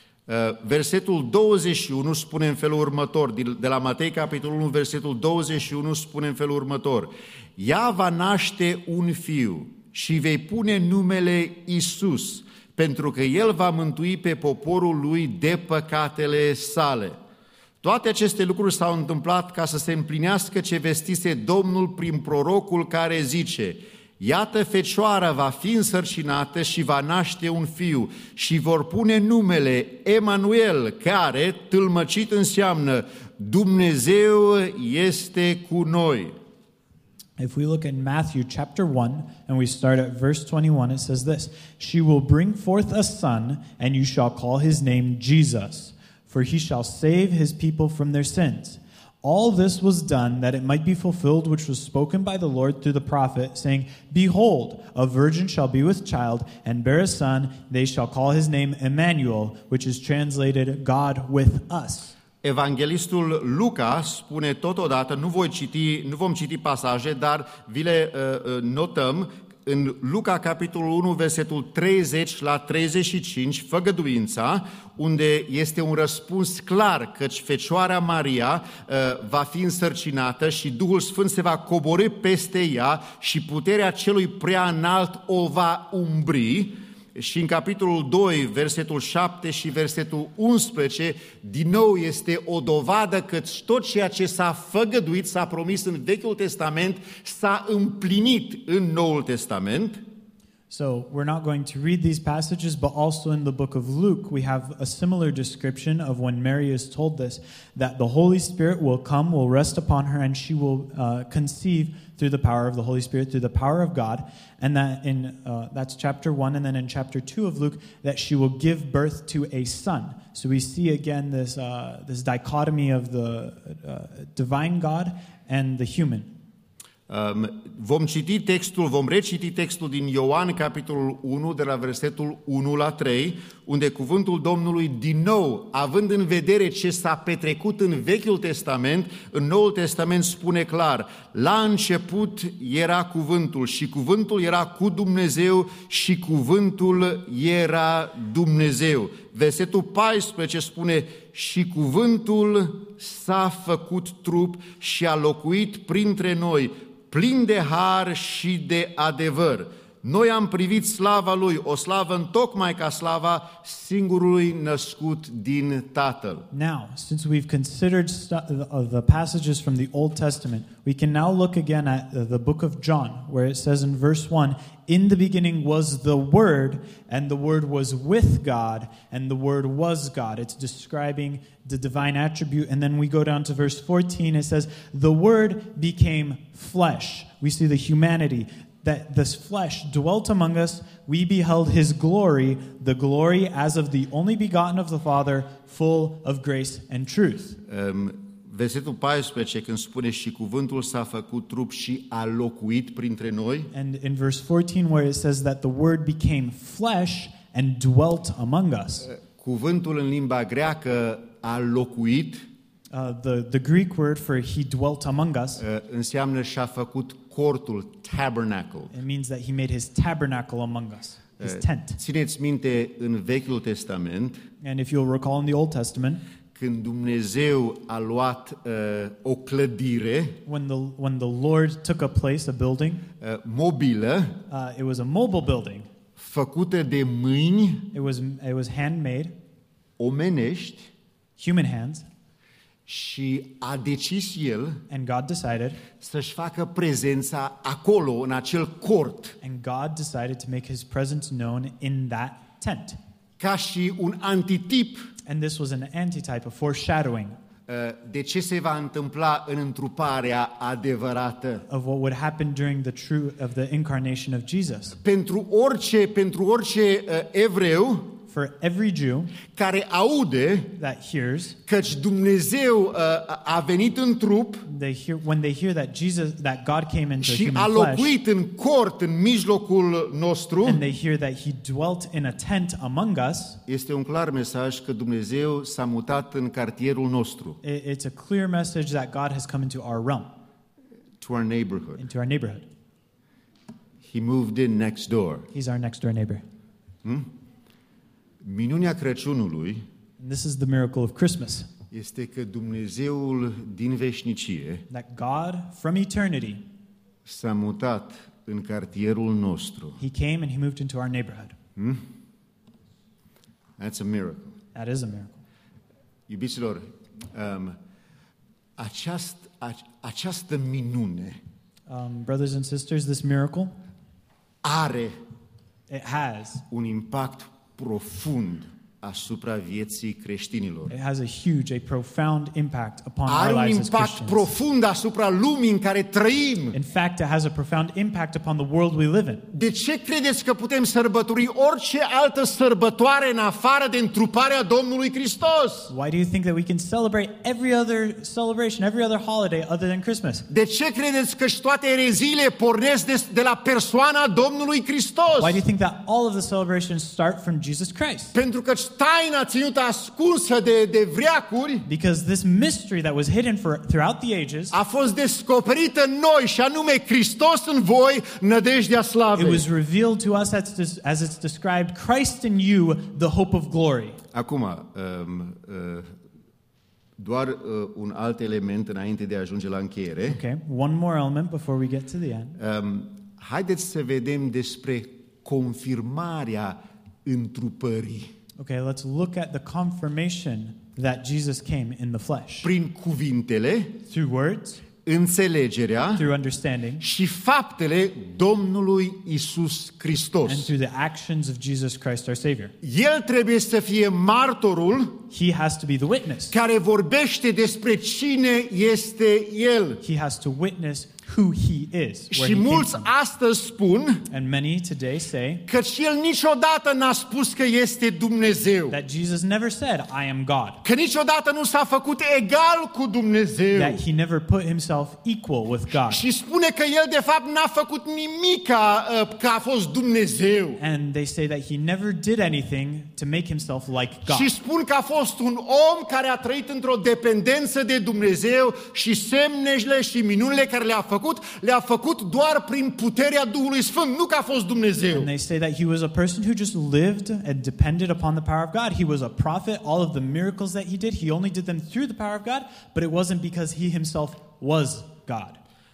S1: versetul douăzeci și unu spune în felul următor, de la Matei, capitolul unu, versetul douăzeci și unu spune în felul următor: Ea va naște un fiu și vei pune numele Isus, pentru că el va mântui pe poporul lui de păcatele sale. Toate aceste lucruri s-au întâmplat ca să se împlinească ce vestise Domnul prin prorocul care zice: Iată, fecioara va fi însărcinată și va naște un fiu și vor pune numele Emanuel, care, tâlmăcit, înseamnă Dumnezeu este cu noi.
S2: if we look in Matthew chapter one and we start at verse twenty-one, it says this: She will bring forth a son, and you shall call his name Jesus, for he shall save his people from their sins. All this was done that it might be fulfilled which was spoken by the Lord through the prophet, saying, Behold, a virgin shall be with child, and bear a son, they shall call his name Emmanuel, which is translated God with us.
S1: Evanghelistul Luca spune totodată, nu, voi citi, nu vom citi pasaje, dar vi le uh, notăm, în Luca, capitolul unu, versetul treizeci la treizeci și cinci, făgăduința, unde este un răspuns clar, căci Fecioara Maria uh, va fi însărcinată și Duhul Sfânt se va coborî peste ea și puterea celui prea înalt o va umbri. Și în capitolul doi, versetul șapte și versetul unsprezece, din nou este o dovadă că tot ceea ce s-a făgăduit, s-a promis în Vechiul Testament, s-a împlinit în Noul Testament.
S2: So we're not going to read these passages, but also in the book of Luke, we have a similar description of when Mary is told this, that the Holy Spirit will come, will rest upon her, and she will uh, conceive through the power of the Holy Spirit, through the power of God. And that in uh, that's chapter one, and then in chapter two of Luke, that she will give birth to a son. So we see again this uh, this dichotomy of the uh, divine God and the human.
S1: Um, vom citi textul, vom reciti textul din Ioan, capitolul unu, de la versetul unu la trei, unde cuvântul Domnului, din nou, având în vedere ce s-a petrecut în Vechiul Testament, în Noul Testament spune clar: la început era cuvântul și cuvântul era cu Dumnezeu și cuvântul era Dumnezeu. Versetul paisprezece spune: și cuvântul s-a făcut trup și a locuit printre noi, plin de har și de adevăr. Noi am privit slava lui, o slavă întocmai ca slava singurului născut din Tatăl.
S2: Now, since we've considered stu- uh, the passages from the Old Testament, we can now look again at uh, the book of John, where it says in verse one, In the beginning was the Word, and the Word was with God, and the Word was God. It's describing the divine attribute. And then we go down to verse fourteen, it says, The Word became flesh. We see the humanity, that this flesh dwelt among us. We beheld his glory, the glory as of the only begotten of the Father, full of grace and truth.
S1: Um, versetul paisprezece, când spune și cuvântul s-a făcut trup și a locuit printre noi,
S2: And in verse fourteen, where it says that the Word became flesh and dwelt among us.
S1: cuvântul în limba greacă a locuit,
S2: Uh, the, the Greek word for he dwelt among us,
S1: uh, înseamnă și-a făcut cortul, tabernacle.
S2: it means that he made his tabernacle among us, his
S1: Uh,
S2: tent.
S1: Țineți minte, în Vechiul Testament,
S2: And if you'll recall in the Old Testament,
S1: când Dumnezeu a luat uh, o clădire
S2: when the, when the Lord took a place, a building,
S1: uh, mobilă,
S2: uh, it was a mobile building.
S1: făcută de mâini
S2: It was, it was handmade,
S1: omenești,
S2: human hands,
S1: și a decis El
S2: and God decided,
S1: să-și facă prezența acolo, în acel cort,
S2: and God decided to make his presence known in that tent.
S1: ca și un antitip
S2: And this was an antitype, a foreshadowing
S1: uh, de ce se va întâmpla în întruparea adevărată.
S2: of what would happen during the true of the incarnation of Jesus.
S1: Pentru orice, pentru orice uh, evreu
S2: For every Jew
S1: care aude
S2: that hears,
S1: căci Dumnezeu uh, a venit în trup
S2: they hear when they hear that Jesus, that God came into
S1: și a
S2: human flesh,
S1: locuit în cort în mijlocul nostru,
S2: and they hear that he dwelt in a tent among us,
S1: este un clar mesaj că Dumnezeu s-a mutat în cartierul nostru,
S2: it, it's a clear message that God has come into our realm,
S1: to our neighborhood.
S2: into our neighborhood.
S1: He moved in next door.
S2: He's our next door neighbor.
S1: Minunea Crăciunului
S2: And this is the miracle of Christmas,
S1: este că Dumnezeul din veșnicie
S2: that God from eternity,
S1: s-a mutat în cartierul nostru.
S2: he came and he moved into our neighborhood.
S1: That's a miracle.
S2: That is a miracle.
S1: Iubiților, um, aceast, ace- această minune
S2: Um, brothers and sisters, this miracle,
S1: are
S2: it has
S1: un impact profund asupra vieții creștinilor.
S2: It has a huge, a profound impact upon
S1: Are
S2: our
S1: un
S2: lives as
S1: impact
S2: Christians.
S1: profund asupra lumii în care trăim.
S2: In fact, it has a profound impact upon the world we live in.
S1: De ce credeți că putem sărbători orice altă sărbătoare în afară de întruparea Domnului Hristos?
S2: Why do you think that we can celebrate every other celebration, every other holiday other than Christmas?
S1: De ce credeți că și toate ereziile pornesc de, de la persoana Domnului Hristos?
S2: Why do you think that all of the celebrations start from Jesus Christ?
S1: Pentru că taina ținută ascunsă de, de vreacuri
S2: Because this mystery that was hidden for throughout the ages,
S1: a fost descoperită în noi, și anume Hristos în voi, nădejdea
S2: it
S1: slavei.
S2: was revealed to us as, des- as it's described, Christ in you, the hope of glory.
S1: Acum, um, uh, doar uh, un alt element înainte de a ajunge la încheiere.
S2: Okay, one more element before we get to the end.
S1: Um, haideți să vedem despre confirmarea întrupării.
S2: Okay, let's look at the confirmation that Jesus came in the flesh.
S1: Prin cuvintele,
S2: Through words,
S1: înțelegerea
S2: through understanding,
S1: și faptele Domnului Isus
S2: and
S1: Hristos.
S2: through the actions of Jesus Christ our Savior.
S1: El trebuie să fie martorul
S2: He has to be the witness.
S1: care vorbește despre cine este El.
S2: He has to witness who he is, where
S1: Și
S2: he came
S1: mulți
S2: from.
S1: astăzi spun
S2: And many today say
S1: că El niciodată n-a spus că este Dumnezeu.
S2: that Jesus never said, I am God.
S1: Că niciodată nu s-a făcut egal cu Dumnezeu.
S2: That he never put himself equal with God.
S1: Și spune că El de fapt n-a făcut nimic ca, că a fost Dumnezeu.
S2: And they say that he never did anything to make himself like God.
S1: Și spun că a fost un om care a trăit într-o dependență de Dumnezeu și semnele și minunile care le-a făcut, le-a făcut doar prin puterea Duhului Sfânt, nu că a fost Dumnezeu.
S2: And they say that he was a person who just lived and depended upon the power of God. He was a prophet. All of the miracles that he did, he only did them through the power of God, but it wasn't because he himself was God.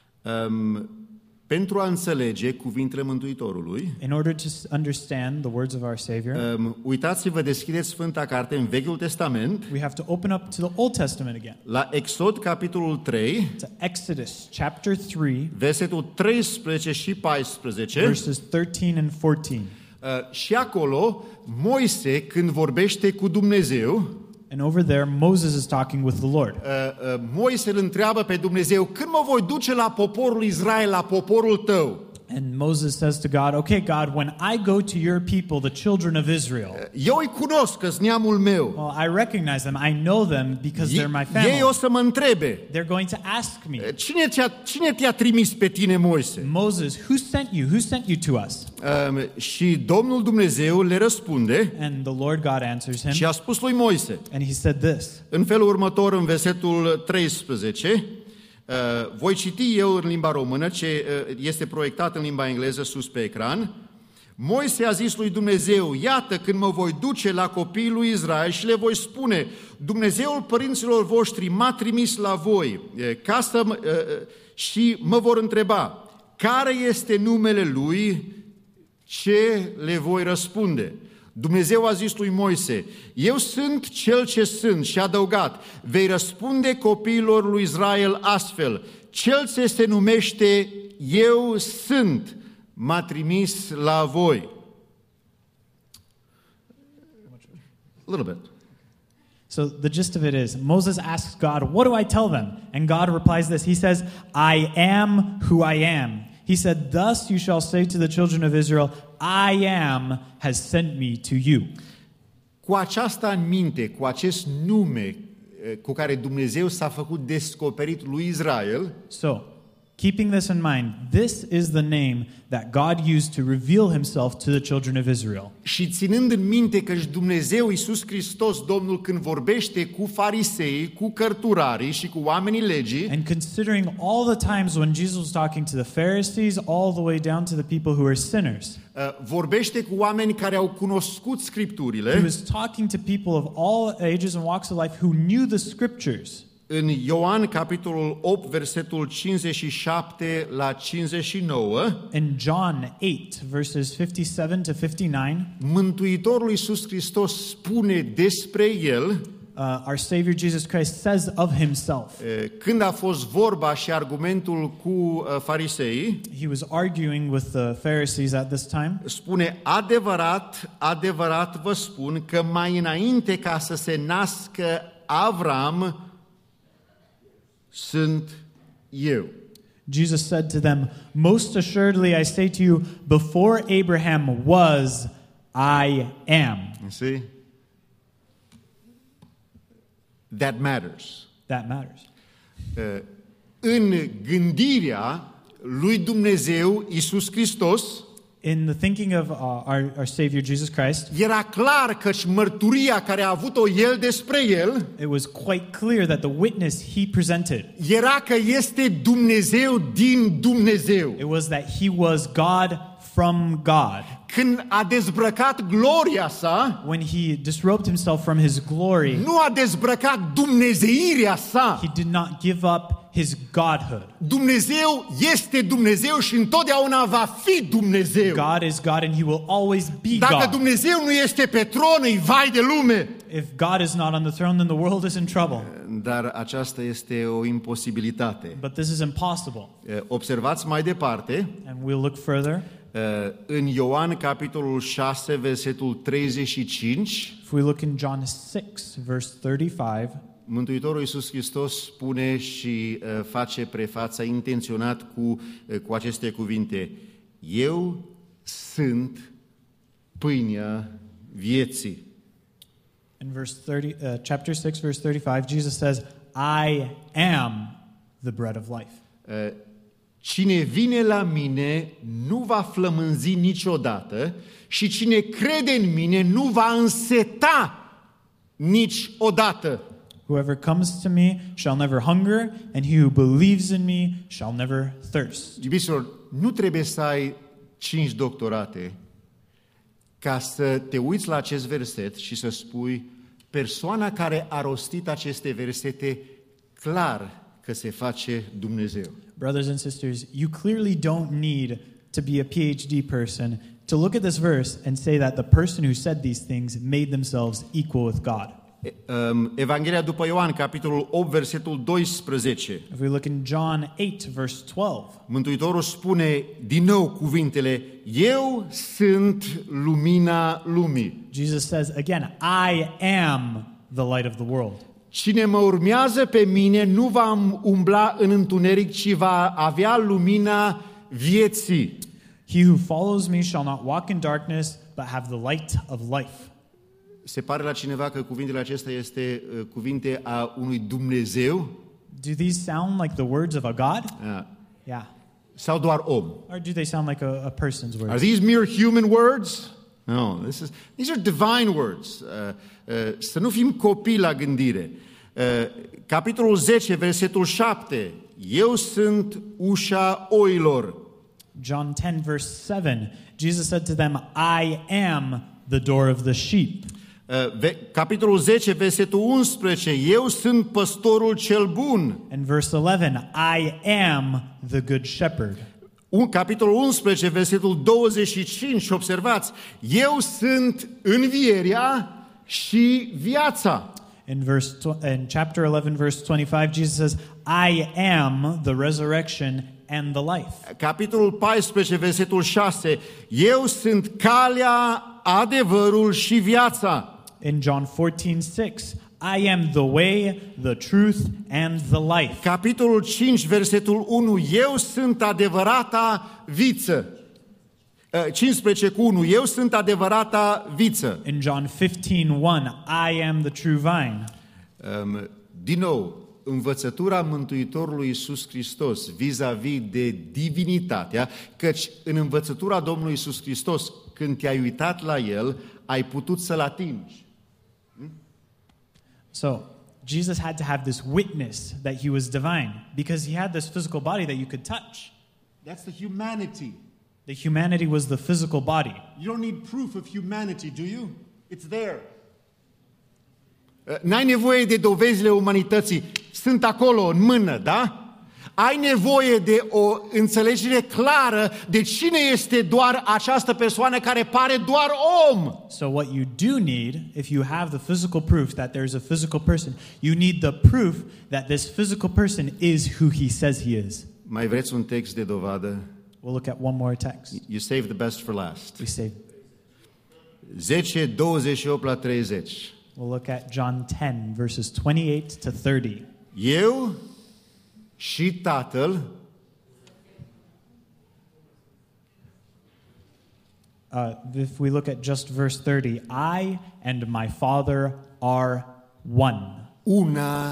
S1: Um, pentru a înțelege cuvintele Mântuitorului,
S2: In order to understand the words of our Savior,
S1: um, uitați-vă, deschideți Sfânta Carte în Vechiul Testament,
S2: we have to open up to the Old Testament again.
S1: la Exod, capitolul trei,
S2: To Exodus chapter three,
S1: versetul treisprezece și paisprezece.
S2: verses thirteen and fourteen.
S1: Uh, și acolo, Moise, când vorbește cu Dumnezeu,
S2: And over there, Moses is talking with the Lord.
S1: uh, uh, Moise îl întreabă pe Dumnezeu: când mă voi duce la poporul Israel, la poporul tău?
S2: And Moses says to God, okay, God, when I go to your people, the children of Israel,
S1: eu îi cunosc, că-s neamul meu.
S2: well, I recognize them. I know them because they're my
S1: Ei
S2: family.
S1: o să mă întrebe,
S2: They're going to ask me,
S1: cine, ți-a, cine te-a trimis pe tine, Moise?
S2: Moses, who sent you? Who sent you to us?
S1: Um, și Domnul Dumnezeu le răspunde
S2: And the Lord God answers him,
S1: și a spus lui Moise,
S2: and he said this.
S1: în felul următor, în versetul treisprezece, uh, voi citi eu în limba română, ce uh, este proiectat în limba engleză sus pe ecran. Moise a zis lui Dumnezeu, iată când mă voi duce la copiii lui Israel și le voi spune, Dumnezeul părinților voștri m-a trimis la voi ca să mă, și mă vor întreba, care este numele lui, ce le voi răspunde? Dumnezeu a zis lui Moise, eu sunt cel ce sunt și a adăugat, vei răspunde copiilor lui Israel astfel, cel ce se numește eu sunt, m-a trimis la voi. A little bit.
S2: So the gist of it is, Moses asks God, what do I tell them? And God replies this. He says, I am who I am. He said, thus you shall say to the children of Israel, I am has sent me to you.
S1: Cu aceasta în minte, cu acest nume cu care Dumnezeu s-a făcut descoperit lui Israel,
S2: So, keeping this in mind, this is the name that God used to reveal himself to the children of Israel.
S1: și ținând în minte că și Dumnezeu Iisus Hristos, Domnul, când vorbește cu farisei, cu cărturarii și cu oamenii legii,
S2: And considering all the times when Jesus was talking to the Pharisees all the way down to the people who were sinners,
S1: uh, vorbește cu oameni care au cunoscut
S2: he
S1: Scripturile.
S2: was talking to people of all ages and walks of life who knew the scriptures.
S1: În Ioan, capitolul opt, versetul cincizeci și șapte la cincizeci și nouă,
S2: In John eight, verses fifty-seven to fifty-nine,
S1: Mântuitorul Iisus Hristos spune despre El,
S2: uh, our Savior Jesus Christ says of himself.
S1: uh, când a fost vorba și argumentul cu uh, fariseii,
S2: He was arguing with the Pharisees at this time.
S1: spune, adevărat, adevărat vă spun că mai înainte ca să se nască Avram, sunt eu.
S2: Jesus said to them, most assuredly I say to you, before Abraham was, I am.
S1: You see? That matters.
S2: That matters.
S1: Uh, în gândirea lui Dumnezeu, Iisus Hristos,
S2: In the thinking of uh, our, our Savior Jesus Christ,
S1: era clar că și mărturia care a avut-o El despre El
S2: it was quite clear that the witness he presented,
S1: era că este Dumnezeu din Dumnezeu.
S2: it was that he was God from God.
S1: Când a dezbrăcat gloria sa,
S2: When he disrobed himself from his glory,
S1: nu a dezbrăcat dumnezeirea sa.
S2: he did not give up his godhood.
S1: Dumnezeu este Dumnezeu și întotdeauna va fi Dumnezeu.
S2: God is God and he will always be
S1: Dacă
S2: God.
S1: Dumnezeu nu este pe tron, îi vai de lume.
S2: If God is not on the throne, then the world is in trouble.
S1: Dar aceasta este o imposibilitate.
S2: But this is impossible.
S1: Observați mai departe,
S2: And we'll look further.
S1: în Ioan, capitolul șase, versetul treizeci și cinci,
S2: If we look in John six, verse thirty-five,
S1: Mântuitorul Iisus Hristos spune și uh, face prefața intenționat cu, uh, cu aceste cuvinte. Eu sunt pâinea vieții.
S2: in verse thirty, uh, chapter six, verse thirty-five, Jesus says, I am the bread of life.
S1: Uh, Cine vine la mine nu va flămânzi niciodată și cine crede în mine nu va înseta niciodată.
S2: Whoever comes to me shall never hunger, and he who believes in me shall never thirst.
S1: Iubiților, nu trebuie să ai cinci doctorate ca să te uiți la acest verset și să spui, persoana care a rostit aceste versete, clar că se face Dumnezeu.
S2: Brothers and sisters, you clearly don't need to be a P H D person to look at this verse and say that the person who said these things made themselves equal with God.
S1: Evanghelia după Ioan, capitolul opt, versetul doisprezece.
S2: If we look in John eight, verse twelve,
S1: Mântuitorul spune din nou cuvintele, eu sunt lumina lumii.
S2: Jesus says again, I am the light of the world.
S1: Cine mă urmează pe mine nu va umbla în întuneric, ci va avea lumina vieții.
S2: He who follows me shall not walk in darkness, but have the light of life.
S1: Se pare la cineva că cuvintele acestea este uh, cuvinte a unui Dumnezeu?
S2: Do these sound like the words of a God?
S1: Uh,
S2: Yeah.
S1: sau doar om?
S2: Or do they sound like a, a person's
S1: Are
S2: words?
S1: these mere human words? No, this is, these are divine words. Uh, uh, să nu fim copii la gândire. Uh, capitolul zece, versetul șapte. Eu sunt ușa oilor.
S2: John ten, verse seven, Jesus said to them, I am the door of the sheep.
S1: Uh, ve- capitolul zece, versetul unsprezece. Eu sunt păstorul cel bun.
S2: And verse eleven, I am the good shepherd.
S1: Un, capitolul unsprezece, versetul douăzeci și cinci, observați, eu sunt învierea și viața.
S2: In verse tw- in chapter eleven, verse twenty-five, Jesus says, I am the resurrection and the life.
S1: Capitolul paisprezece, versetul șase, eu sunt calea, adevărul și viața.
S2: In John fourteen, six, I am the way, the truth, and the life.
S1: Capitolul cinci, versetul unu, eu sunt adevărata viță. Uh, cincisprezece cu unu, eu sunt adevărata viță.
S2: In John fifteen, one, I am the true vine.
S1: Um, din nou, învățătura Mântuitorului Iisus Hristos vis-a-vis de divinitatea, căci în învățătura Domnului Iisus Hristos, când te-ai uitat la El, ai putut să-L atingi.
S2: So, Jesus had to have this witness that he was divine because he had this physical body that you could touch.
S1: That's the humanity.
S2: The humanity was the physical body.
S1: You don't need proof of humanity, do you? It's there. N-ai nevoie de dovezile umanității. Sunt acolo, în mână, da? Ai nevoie de o înțelegere clară de cine este doar această persoană care pare doar om.
S2: So what you do need, if you have the physical proof that there's a physical person, you need the proof that this physical person is who he says he is.
S1: Mai vreți un text de dovadă?
S2: We'll look at one more text.
S1: You save the best for last.
S2: We say,
S1: zece, douăzeci și opt la treizeci.
S2: we'll look at John ten, verses twenty-eight to thirty.
S1: Eu și Tatăl
S2: Uh, if we look at just verse thirty, I and my Father are one.
S1: una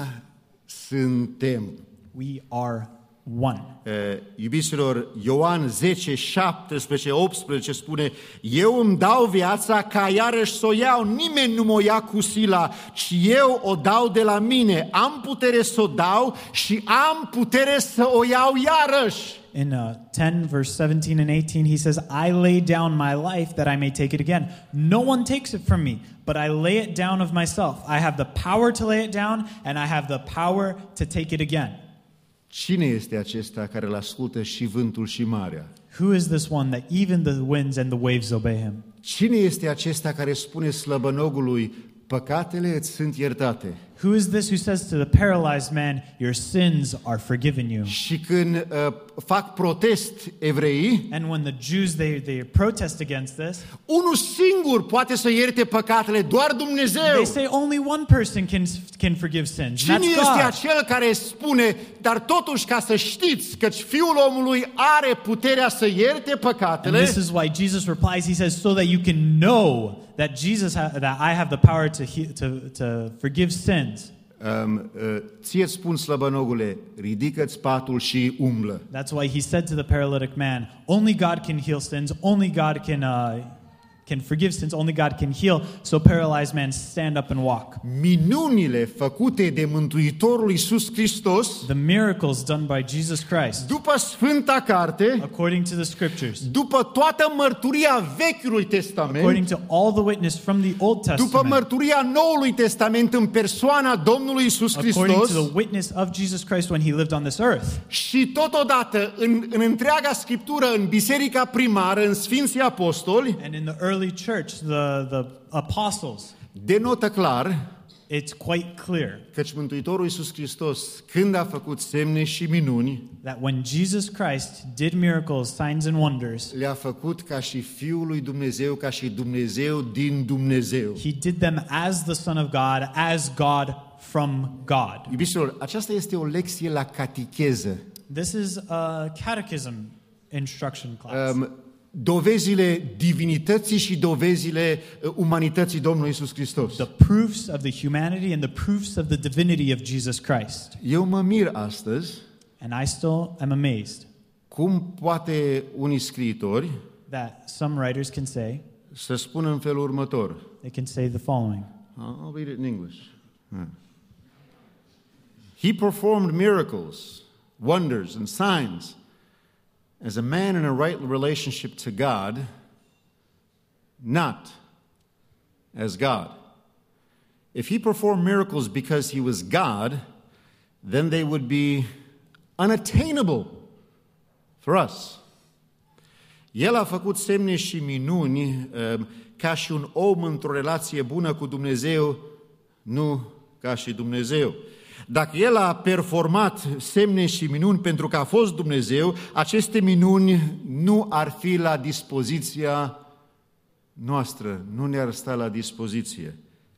S1: suntem.
S2: We are one.
S1: Uh, iubiților, Ioan zece, șaptesprezece, optsprezece spune: eu îmi dau viața ca iarăși să o iau, nimeni nu mă ia cu sila, ci eu o dau de la mine, am putere să o dau și am putere să o iau iarăși.
S2: In uh, ten, verse seventeen and eighteen, he says, I lay down my life that I may take it again. No one takes it from me, but I lay it down of myself. I have the power to lay it down, and I have the power to take it again.
S1: Cine este acesta care îl ascultă și vântul și marea?
S2: Who is this one that even the winds and the waves obey him?
S1: Cine este acesta care spune slăbănogului: păcatele îți sunt iertate?
S2: Who is this who says to the paralyzed man, your sins are forgiven you?
S1: Și când uh, fac protest evreii,
S2: And when the Jews, they, they protest against this,
S1: unul singur poate să ierte păcatele, doar Dumnezeu.
S2: they say only one person can, can forgive sins. and
S1: Cine
S2: That's
S1: este
S2: God.
S1: acel care spune: dar totuși, ca să știți, căci Fiul omului are puterea să ierte
S2: And
S1: păcatele,
S2: this is why Jesus replies, he says, so that you can know that Jesus ha- that I have the power to, he- to, to forgive sins.
S1: um, uh, ție îți spun, slăbănogule, ridică-ți patul și umblă.
S2: That's why he said to the paralytic man, only God can heal sins, only God can uh, can forgive sins, only God can heal. So paralyzed man, stand up and walk.
S1: Minunile făcute de Mântuitorul Iisus Hristos,
S2: The miracles done by Jesus Christ,
S1: după Sfânta Carte,
S2: according to the scriptures,
S1: după toată mărturia Vechiului Testament,
S2: according to all the witness from the Old
S1: după
S2: Testament,
S1: mărturia Noului Testament în persoana Domnului Iisus
S2: according
S1: Hristos,
S2: to the witness of Jesus Christ when he lived on this earth.
S1: și totodată în, în întreaga Scriptură, în biserica primară, în Sfinții Apostoli,
S2: And in the early church, the, the apostles,
S1: denotă clar
S2: it's quite clear
S1: căci Mântuitorul Iisus Hristos, când a făcut semne și minuni,
S2: that when Jesus Christ did miracles, signs and wonders,
S1: le-a făcut ca și Fiul lui Dumnezeu, ca și Dumnezeu din Dumnezeu.
S2: he did them as the Son of God, as God from God.
S1: Iubiților, aceasta este o lecție la catecheză.
S2: This is a catechism instruction class.
S1: Um, dovezile divinității și dovezile umanității Domnului Iisus Hristos.
S2: The proofs of the humanity and the proofs of the divinity of Jesus Christ.
S1: Eu mă mir astăzi
S2: And I still am amazed
S1: cum poate unii scriitori
S2: that some writers can say,
S1: să spună în felul următor.
S2: they can say the following.
S1: I'll read it in English. He performed miracles, wonders, and signs as a man in a right relationship to God, not as God. If he performed miracles because he was God, then they would be unattainable for us. El a făcut semne și minuni ca și un om într-o relație bună cu Dumnezeu, nu ca și Dumnezeu. Dacă El a performat semne și minuni pentru că a fost Dumnezeu, aceste minuni nu ar fi la dispoziția noastră, nu ne-ar sta la dispoziție.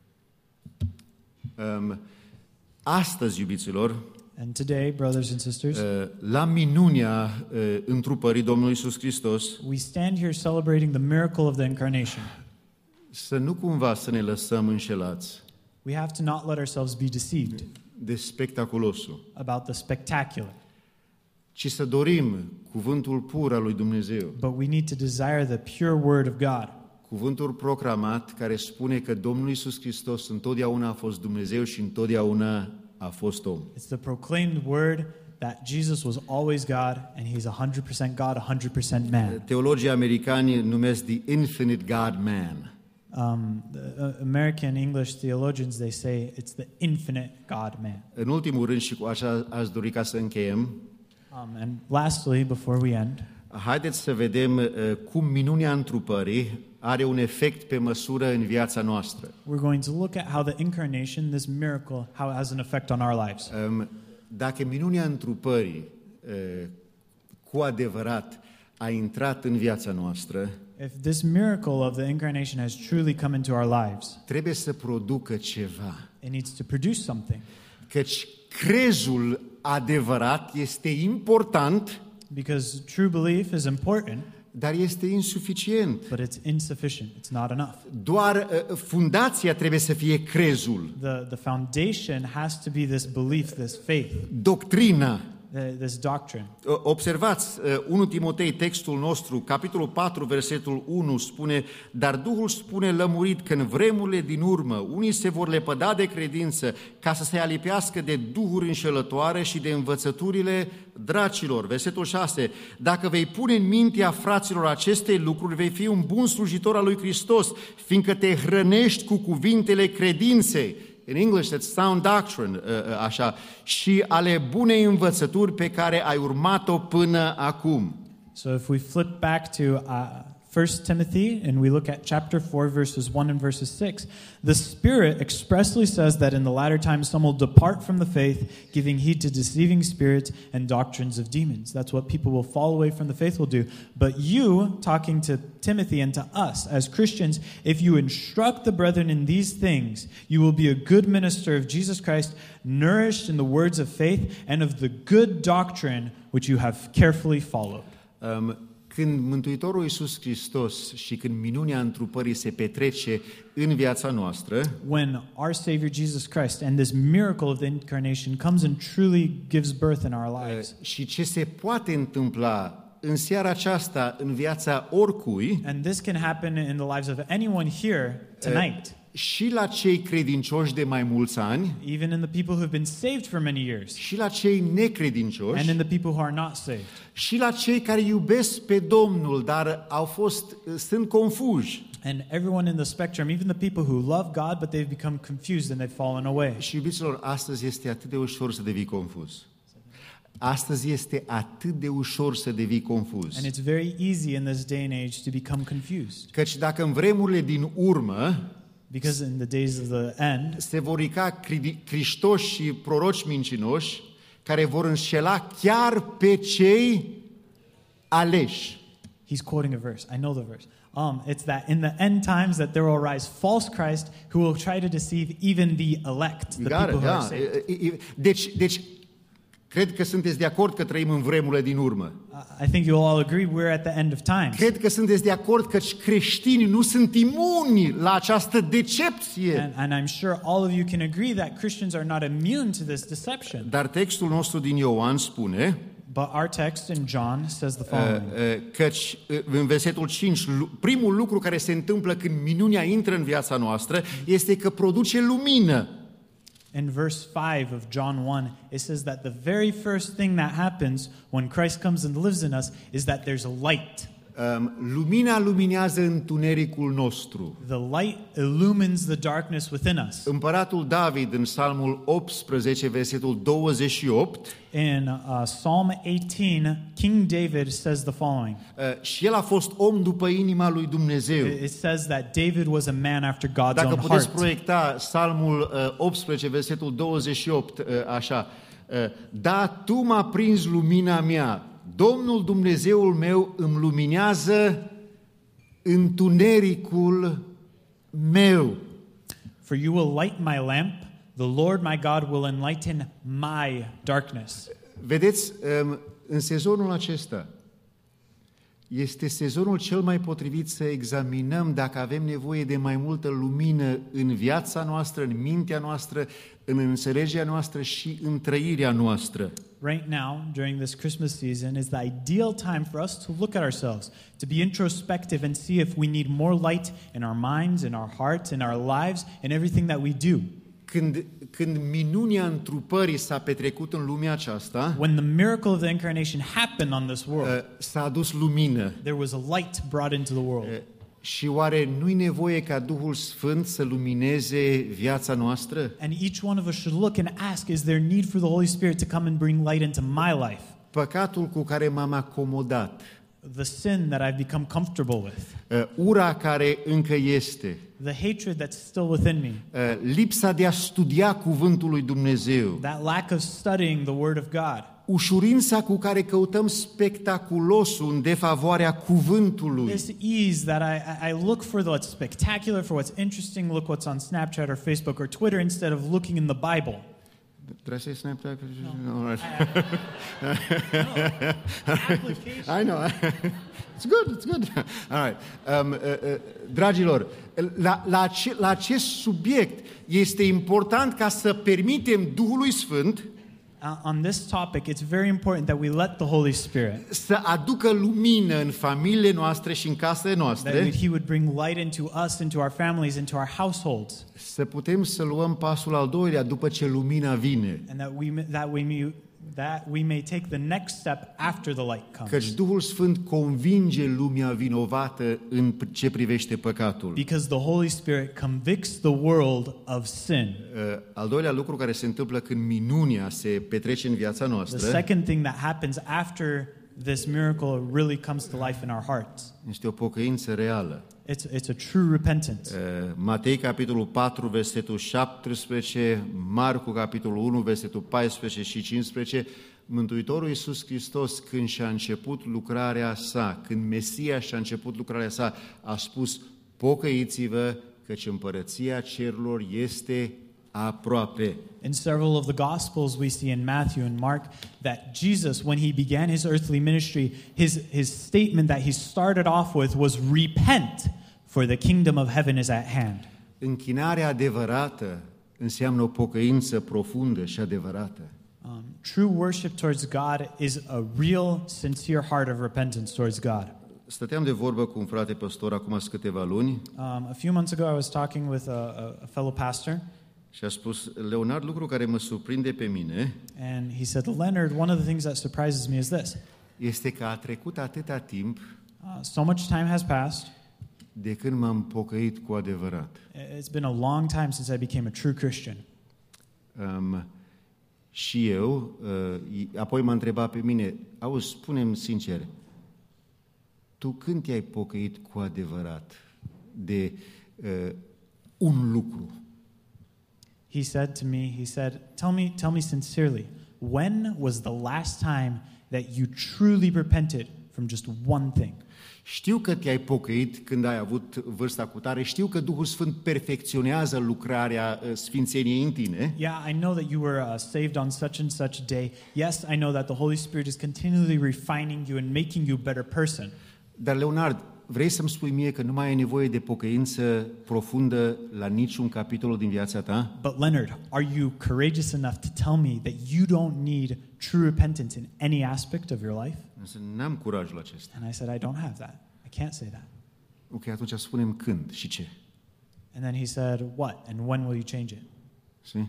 S1: Um, astăzi, iubiților,
S2: And today, brothers and sisters,
S1: uh, la minunea uh, întrupării Domnului Iisus Hristos,
S2: we stand here celebrating the miracle of the incarnation.
S1: să nu cumva să ne lăsăm înșelați
S2: We have to not let ourselves be deceived
S1: de spectaculosul,
S2: about the spectacular,
S1: ci să dorim cuvântul pur al lui Dumnezeu,
S2: but we need to desire the pure word of God.
S1: cuvântul proclamat care spune că Domnul Iisus Hristos întotdeauna a fost Dumnezeu și întotdeauna a fost om.
S2: It's the proclaimed word that Jesus was always God and he's one hundred percent God, one hundred percent man.
S1: Teologii americani numesc the infinite God man.
S2: Um, the uh, American English theologians, they say it's the infinite God man.
S1: În ultimul rând, și cu așa aș dori ca să încheiem,
S2: Um, and lastly, before we end,
S1: haideți să vedem uh, cum minunea întrupării are un efect pe măsură în viața noastră.
S2: we're going to look at how the incarnation, this miracle, how it has an effect on our lives.
S1: Um, Dacă minunea întrupării uh, cu adevărat a intrat în viața noastră,
S2: If this miracle of the incarnation has truly come into our lives,
S1: trebuie să producă ceva.
S2: it needs to produce something.
S1: Căci crezul adevărat este important,
S2: Because true belief is important,
S1: dar este insuficient.
S2: but it's insufficient. It's not enough.
S1: Doar uh, fundația trebuie să fie crezul,
S2: The, the foundation has to be this belief, this faith,
S1: doctrina.
S2: th- this doctrine.
S1: Observați, unu Timotei, textul nostru, capitolul patru, versetul unu, spune: dar Duhul spune lămurit că în vremurile din urmă unii se vor lepăda de credință ca să se alipească de duhuri înșelătoare și de învățăturile dracilor. Versetul șase, dacă vei pune în mintea fraților aceste lucruri, vei fi un bun slujitor al lui Hristos, fiindcă te hrănești cu cuvintele credinței. In English, that's sound doctrine, așa, și ale bunei învățături pe care ai urmat-o până acum.
S2: So if we flip back to uh, First Timothy and we look at chapter four, verses one and verses six, the Spirit expressly says that in the latter times some will depart from the faith, giving heed to deceiving spirits and doctrines of demons. That's what people will fall away from the faith will do. But you, talking to Timothy and to us as Christians, if you instruct the brethren in these things, you will be a good minister of Jesus Christ, nourished in the words of faith and of the good doctrine which you have carefully followed.
S1: Um, Când Mântuitorul Iisus Hristos și când minunea întrupării se petrece în viața noastră,
S2: when our Savior Jesus Christ and this miracle of the incarnation comes and truly gives birth in our lives,
S1: și ce se poate întâmpla în seara aceasta în viața oricui,
S2: and this can happen in the lives of anyone here tonight,
S1: și la cei credincioși de mai mulți ani,
S2: even in the people who have been saved for many years,
S1: și la cei necredincioși,
S2: and in the people who are not saved,
S1: și la cei care iubesc pe Domnul, dar au fost, sunt confuși.
S2: and everyone in the spectrum, even the people who love God, but they've become confused and they've fallen away.
S1: Și iubiților, astăzi este atât de ușor să devii confuz. Astăzi este atât de ușor să devii confuz.
S2: And it's very easy in this day and age to become confused.
S1: Căci dacă în vremurile din urmă
S2: Because in the days of the end,
S1: se vor ridica criștoși și proroci mincinoși care vor înșela chiar pe cei aleși.
S2: he's quoting a verse. I know the verse. Um, it's that in the end times that there will rise false Christ who will try to deceive even the elect, the
S1: Got
S2: people
S1: it,
S2: who are
S1: da.
S2: saved.
S1: Deci, deci Cred că sunteți de acord că trăim în vremurile din urmă.
S2: I think you'll all agree we're at the end of times.
S1: Cred că sunteți de acord că creștinii nu sunt imuni la această decepție.
S2: And, and I'm sure all of you can agree that Christians are not immune to this deception.
S1: Dar textul nostru din Ioan spune
S2: But our text in John says the following.
S1: Căci în versetul cinci, primul lucru care se întâmplă când minunea intră în viața noastră este că produce lumină.
S2: In verse five of John one, it says that the very first thing that happens when Christ comes and lives in us is that there's light.
S1: Um, lumina luminează întunericul nostru.
S2: The light illumines the darkness within us.
S1: Împăratul David în Psalmul optsprezece, versetul douăzeci și opt,
S2: in uh, Psalm eighteen, King David says the following.
S1: Uh, și el a fost om după inima lui Dumnezeu.
S2: It, it says that David was a man after God's
S1: Dacă
S2: own
S1: puteți
S2: heart.
S1: proiecta Psalmul uh, optsprezece, versetul douăzeci și opt, uh, așa. Uh, da, tu m-a prins lumina mea. Domnul Dumnezeul meu îmi luminează întunericul meu.
S2: For you will light my lamp, the Lord my God will enlighten my darkness.
S1: Vedeți, um, în sezonul acesta este sezonul cel mai potrivit să examinăm dacă avem nevoie de mai multă lumină în viața noastră, în mintea noastră, în înțelegerea noastră și în trăirea noastră.
S2: Right now, during this Christmas season, is the ideal time for us to look at ourselves, to be introspective and see if we need more light in our minds, in our hearts, in our lives, in everything that we do.
S1: Când, când minunea întrupării s-a petrecut în lumea aceasta,
S2: when the miracle of the incarnation happened on this world,
S1: uh, s-a adus lumină.
S2: there was a light brought into the world.
S1: Uh, și oare nu-i nevoie ca Duhul Sfânt să lumineze viața noastră?
S2: And each one of us should look and ask, is there need for the Holy Spirit to come and bring light into my life?
S1: Păcatul cu care m-am acomodat,
S2: The sin that I've become comfortable with,
S1: uh, ura care încă este,
S2: the hatred that's still within me,
S1: uh, lipsa de a studia cuvântul lui Dumnezeu,
S2: that lack of studying the Word of God,
S1: ușurința cu care căutăm spectaculosul în defavoarea cuvântului.
S2: this ease that I, I look for what's spectacular, for what's interesting, look what's on Snapchat or Facebook or Twitter instead of looking in the Bible.
S1: Trebuie să-i Snapchat?
S2: No.
S1: No.
S2: Application.
S1: I know. It's good, it's good. All right. Um, uh, uh, dragilor, la, la, ace, la acest subiect este important ca să permitem Duhului Sfânt
S2: Uh, on this topic, it's very important that we let the Holy Spirit,
S1: să aducă lumină în familiile noastre și în casele
S2: that
S1: noastre,
S2: He would bring light into us, into our families, into our households,
S1: să putem să luăm pasul al doilea după ce lumina vine.
S2: and that we that we may, that we may take the next step after the light comes.
S1: Căci Duhul Sfânt convinge lumea vinovată în ce privește păcatul.
S2: Because the Holy Spirit convicts the world of sin.
S1: Uh, al doilea lucru care se întâmplă când minunea se petrece în viața
S2: The
S1: noastră
S2: second thing that happens after this miracle really comes to life in our hearts.
S1: este o pocăință reală.
S2: It's, it's a true repentance.
S1: Uh, Matei, capitolul patru, versetul șaptesprezece, Marcu, capitolul unu, versetul paisprezece și cincisprezece, Mântuitorul Iisus Hristos, când și-a început lucrarea sa, când Mesia și-a început lucrarea sa, a spus, pocăiți-vă, căci împărăția cerurilor este aproape.
S2: In several of the Gospels we see in Matthew and Mark that Jesus, when he began his earthly ministry, his, his statement that he started off with was, repent, for the kingdom of heaven is at hand.
S1: Închinarea adevărată înseamnă o pocăință profundă și adevărată.
S2: Um, true worship towards God is a real, sincere heart of repentance towards God.
S1: Stăteam de vorbă cu un frate păstor acum câteva luni
S2: Um, a few months ago I was talking with a, a, a fellow pastor,
S1: și a spus, Leonard, lucru care mă surprinde pe mine
S2: and he said, Leonard, one of the things that surprises me is this.
S1: este că a trecut atâta timp
S2: Uh, so much time has passed.
S1: de când m-am pocăit cu adevărat.
S2: It's been a long time since I became a true Christian.
S1: Um, și eu, uh, apoi m-a întrebat pe mine, auzi, spune-mi sincer, tu când te-ai pocăit cu adevărat de uh, un lucru?
S2: He said to me, he said, tell me, tell me sincerely, when was the last time that you truly repented from just one thing.
S1: Știu că te-ai pocăit când ai avut vârsta cu tare, știu că Duhul Sfânt perfecționează lucrarea uh, sfințeniei în tine.
S2: Yeah, I know that you were uh, saved on such and such a day. Yes, I know that the Holy Spirit is continually refining you and making you a better person.
S1: Dar, Leonard, vrei să-mi spui mie că nu mai ai nevoie de pocăință profundă la niciun capitol din viața ta?
S2: But Leonard, are you courageous enough to tell me that you don't need true repentance in any aspect of your life?
S1: Însă n-am curajul acesta.
S2: And I said, I don't have that. I can't say that.
S1: Ok, atunci spune-mi când și ce.
S2: And then he said, what? And when will you change it?
S1: See?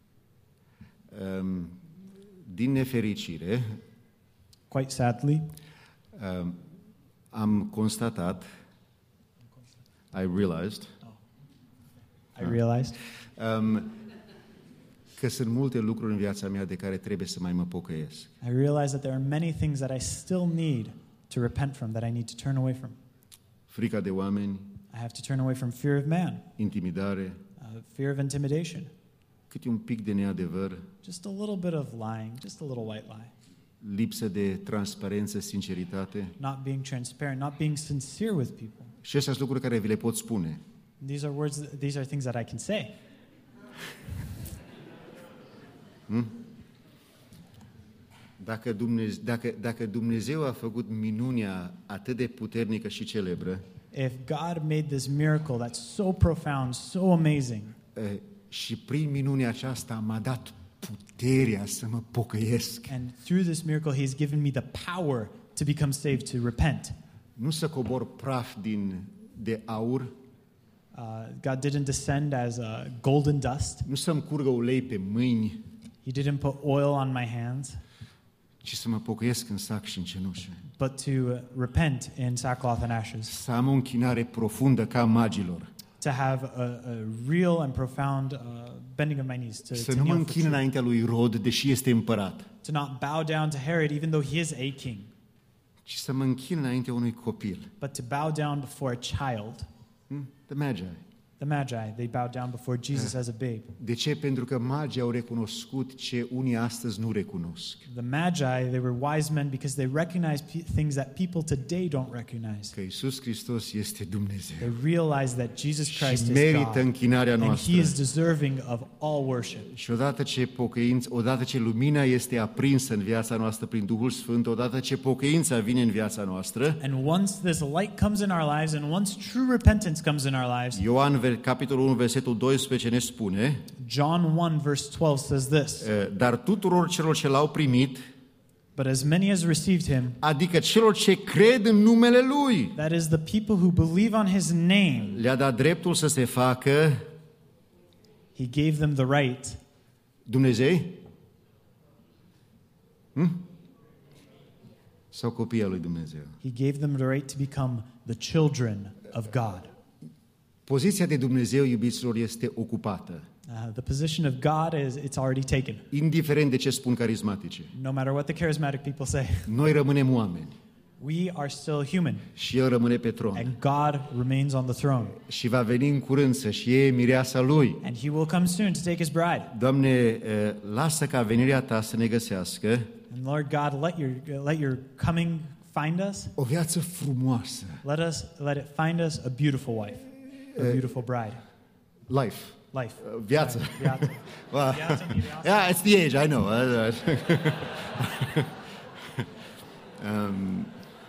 S1: Um, din nefericire,
S2: Quite sadly,
S1: um, am constatat, I realized,
S2: I realized
S1: um, că sunt multe lucruri în viața mea de care trebuie să mai mă pocăiesc.
S2: I realized that there are many things that I still need to repent from, that I need to turn away from.
S1: Frica de oameni,
S2: I have to turn away from fear of man,
S1: intimidare,
S2: uh, fear of intimidation,
S1: câte un pic de neadevăr,
S2: just a little bit of lying, just a little white lie,
S1: lipsă de transparență, sinceritate.
S2: not being transparent, not being sincere with people.
S1: Și astea sunt lucruri care vi le pot spune.
S2: These are words, these are things that I can say.
S1: Hmm? Dacă, Dumnezeu, dacă, dacă Dumnezeu a făcut minunea atât de puternică și celebră,
S2: If God made this miracle that's so profound, so amazing,
S1: eh, și prin minunea aceasta m-a dat puterea să mă pocăiesc,
S2: and through this miracle He's given me the power to become saved, to repent.
S1: nu să cobor praf din, de aur,
S2: Uh, God didn't descend as uh, golden dust.
S1: nu să-mi curgă ulei pe mâini,
S2: He didn't put oil on my hands,
S1: ci să mă pocăiesc în sac și în cenușă.
S2: but to uh, repent in sackcloth and ashes,
S1: Să am o închinare profundă ca magilor.
S2: to have a, a real and profound uh, bending of my knees, to,
S1: Să
S2: to
S1: nu mă
S2: kneel for
S1: închin
S2: truth,
S1: înaintea lui Irod, deși este împărat,
S2: to not bow down to Herod, even though he is a king,
S1: ci să mă închin înaintea unui copil.
S2: but to bow down before a child.
S1: Hmm? The Magi.
S2: The Magi, they bowed down before Jesus as a babe.
S1: De ce? Pentru că magii au recunoscut ce unii astăzi nu recunosc.
S2: The Magi, they were wise men because they recognized pe- things that people today don't recognize.
S1: Că Iisus Hristos este Dumnezeu
S2: They realized that Jesus Christ
S1: și
S2: is
S1: merită
S2: God,
S1: închinarea
S2: and
S1: noastră.
S2: He is deserving of all worship.
S1: Și odată ce pocăință, odată ce lumina este aprinsă în viața noastră prin Duhul Sfânt, odată ce pocăința vine în viața noastră,
S2: And once this light comes in our lives, and once true repentance comes in our lives,
S1: Ioan, capitolul unu, versetul doisprezece ne spune,
S2: John one verse twelve says this,
S1: dar tuturor celor ce l-au primit,
S2: but as many as received Him,
S1: adică celor ce cred în numele Lui,
S2: that is the people who believe on His name,
S1: le-a dat dreptul să se facă
S2: He gave them the right.
S1: Dumnezei? Hm? Sau copiii lui Dumnezeu?
S2: He gave them the right to become the children of God.
S1: Poziția de Dumnezeu, iubiților, este ocupată,
S2: Uh, the position of God is it's already taken.
S1: indiferent de ce spun carismatice.
S2: No matter what the charismatic people say,
S1: Noi rămânem oameni
S2: we are still human,
S1: și El rămâne pe tron.
S2: and God remains on the throne.
S1: Și va veni în curând să-și iei mireasa Lui.
S2: And He will come soon to take His bride.
S1: Doamne, eh, lasă ca venirea Ta să ne găsească
S2: And Lord God, let your let your coming find us.
S1: o viață frumoasă.
S2: Let us let it find us a beautiful wife, a beautiful bride.
S1: Life.
S2: Life.
S1: Uh, Viață.
S2: Viață.
S1: Wow.
S2: Viață, mireasă.
S1: Yeah, it's the age, I know. um,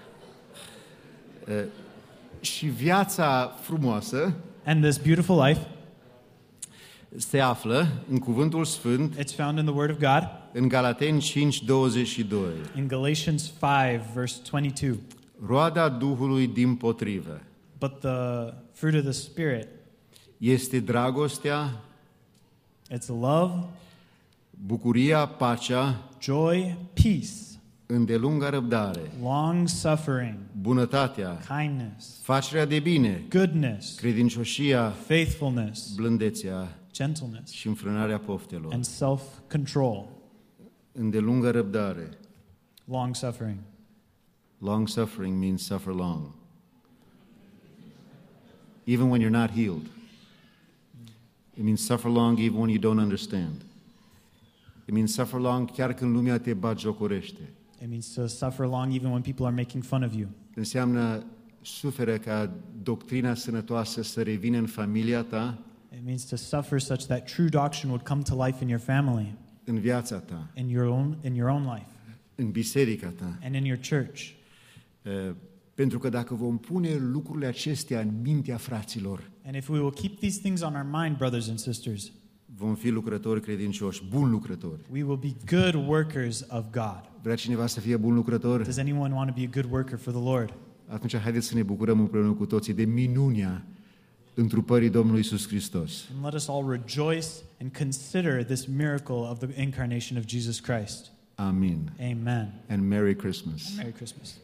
S1: uh, și viața frumoasă
S2: And this beautiful life,
S1: se află în Cuvântul Sfânt
S2: it's found in the Word of God
S1: în Galateni cinci, douăzeci și doi.
S2: in Galatians five verse twenty-two.
S1: Roada Duhului dimpotrivă
S2: But the fruit of the Spirit,
S1: este dragostea,
S2: it's love,
S1: bucuria, pacea,
S2: joy, peace,
S1: îndelunga răbdare,
S2: long suffering,
S1: bunătatea,
S2: kindness,
S1: facerea de bine,
S2: goodness,
S1: credincioșia,
S2: faithfulness,
S1: blândețea
S2: gentleness,
S1: și înfrânarea poftelor.
S2: and self-control.
S1: Îndelungă răbdare.
S2: Long suffering.
S1: Long suffering means suffer long. Even when you're not healed. It means suffer long even when you don't understand. It means suffer long chiar când lumea te batjocorește.
S2: It means to suffer long even when people are making fun of you.
S1: Înseamnă suferă ca doctrina sănătoasă să revină în familia ta,
S2: It means to suffer such that true doctrine would come to life in your family,
S1: în viața ta,
S2: in your own in your own life,
S1: în biserica ta.
S2: and in your church.
S1: Uh, Pentru că dacă vom pune lucrurile acestea în mintea fraților,
S2: And if we will keep these things on our mind, brothers and sisters,
S1: vom fi lucrători credincioși, buni lucrători.
S2: we will be good workers of God.
S1: Vrea cineva să fie bun lucrător?
S2: Does anyone want to be a good worker for the Lord?
S1: Atunci haideți să ne bucurăm împreună cu toții de minunea întrupării Domnului Iisus Hristos.
S2: And let us all rejoice and consider this miracle of the incarnation of Jesus Christ.
S1: Amin.
S2: Amen.
S1: And Merry Christmas.
S2: Merry Christmas.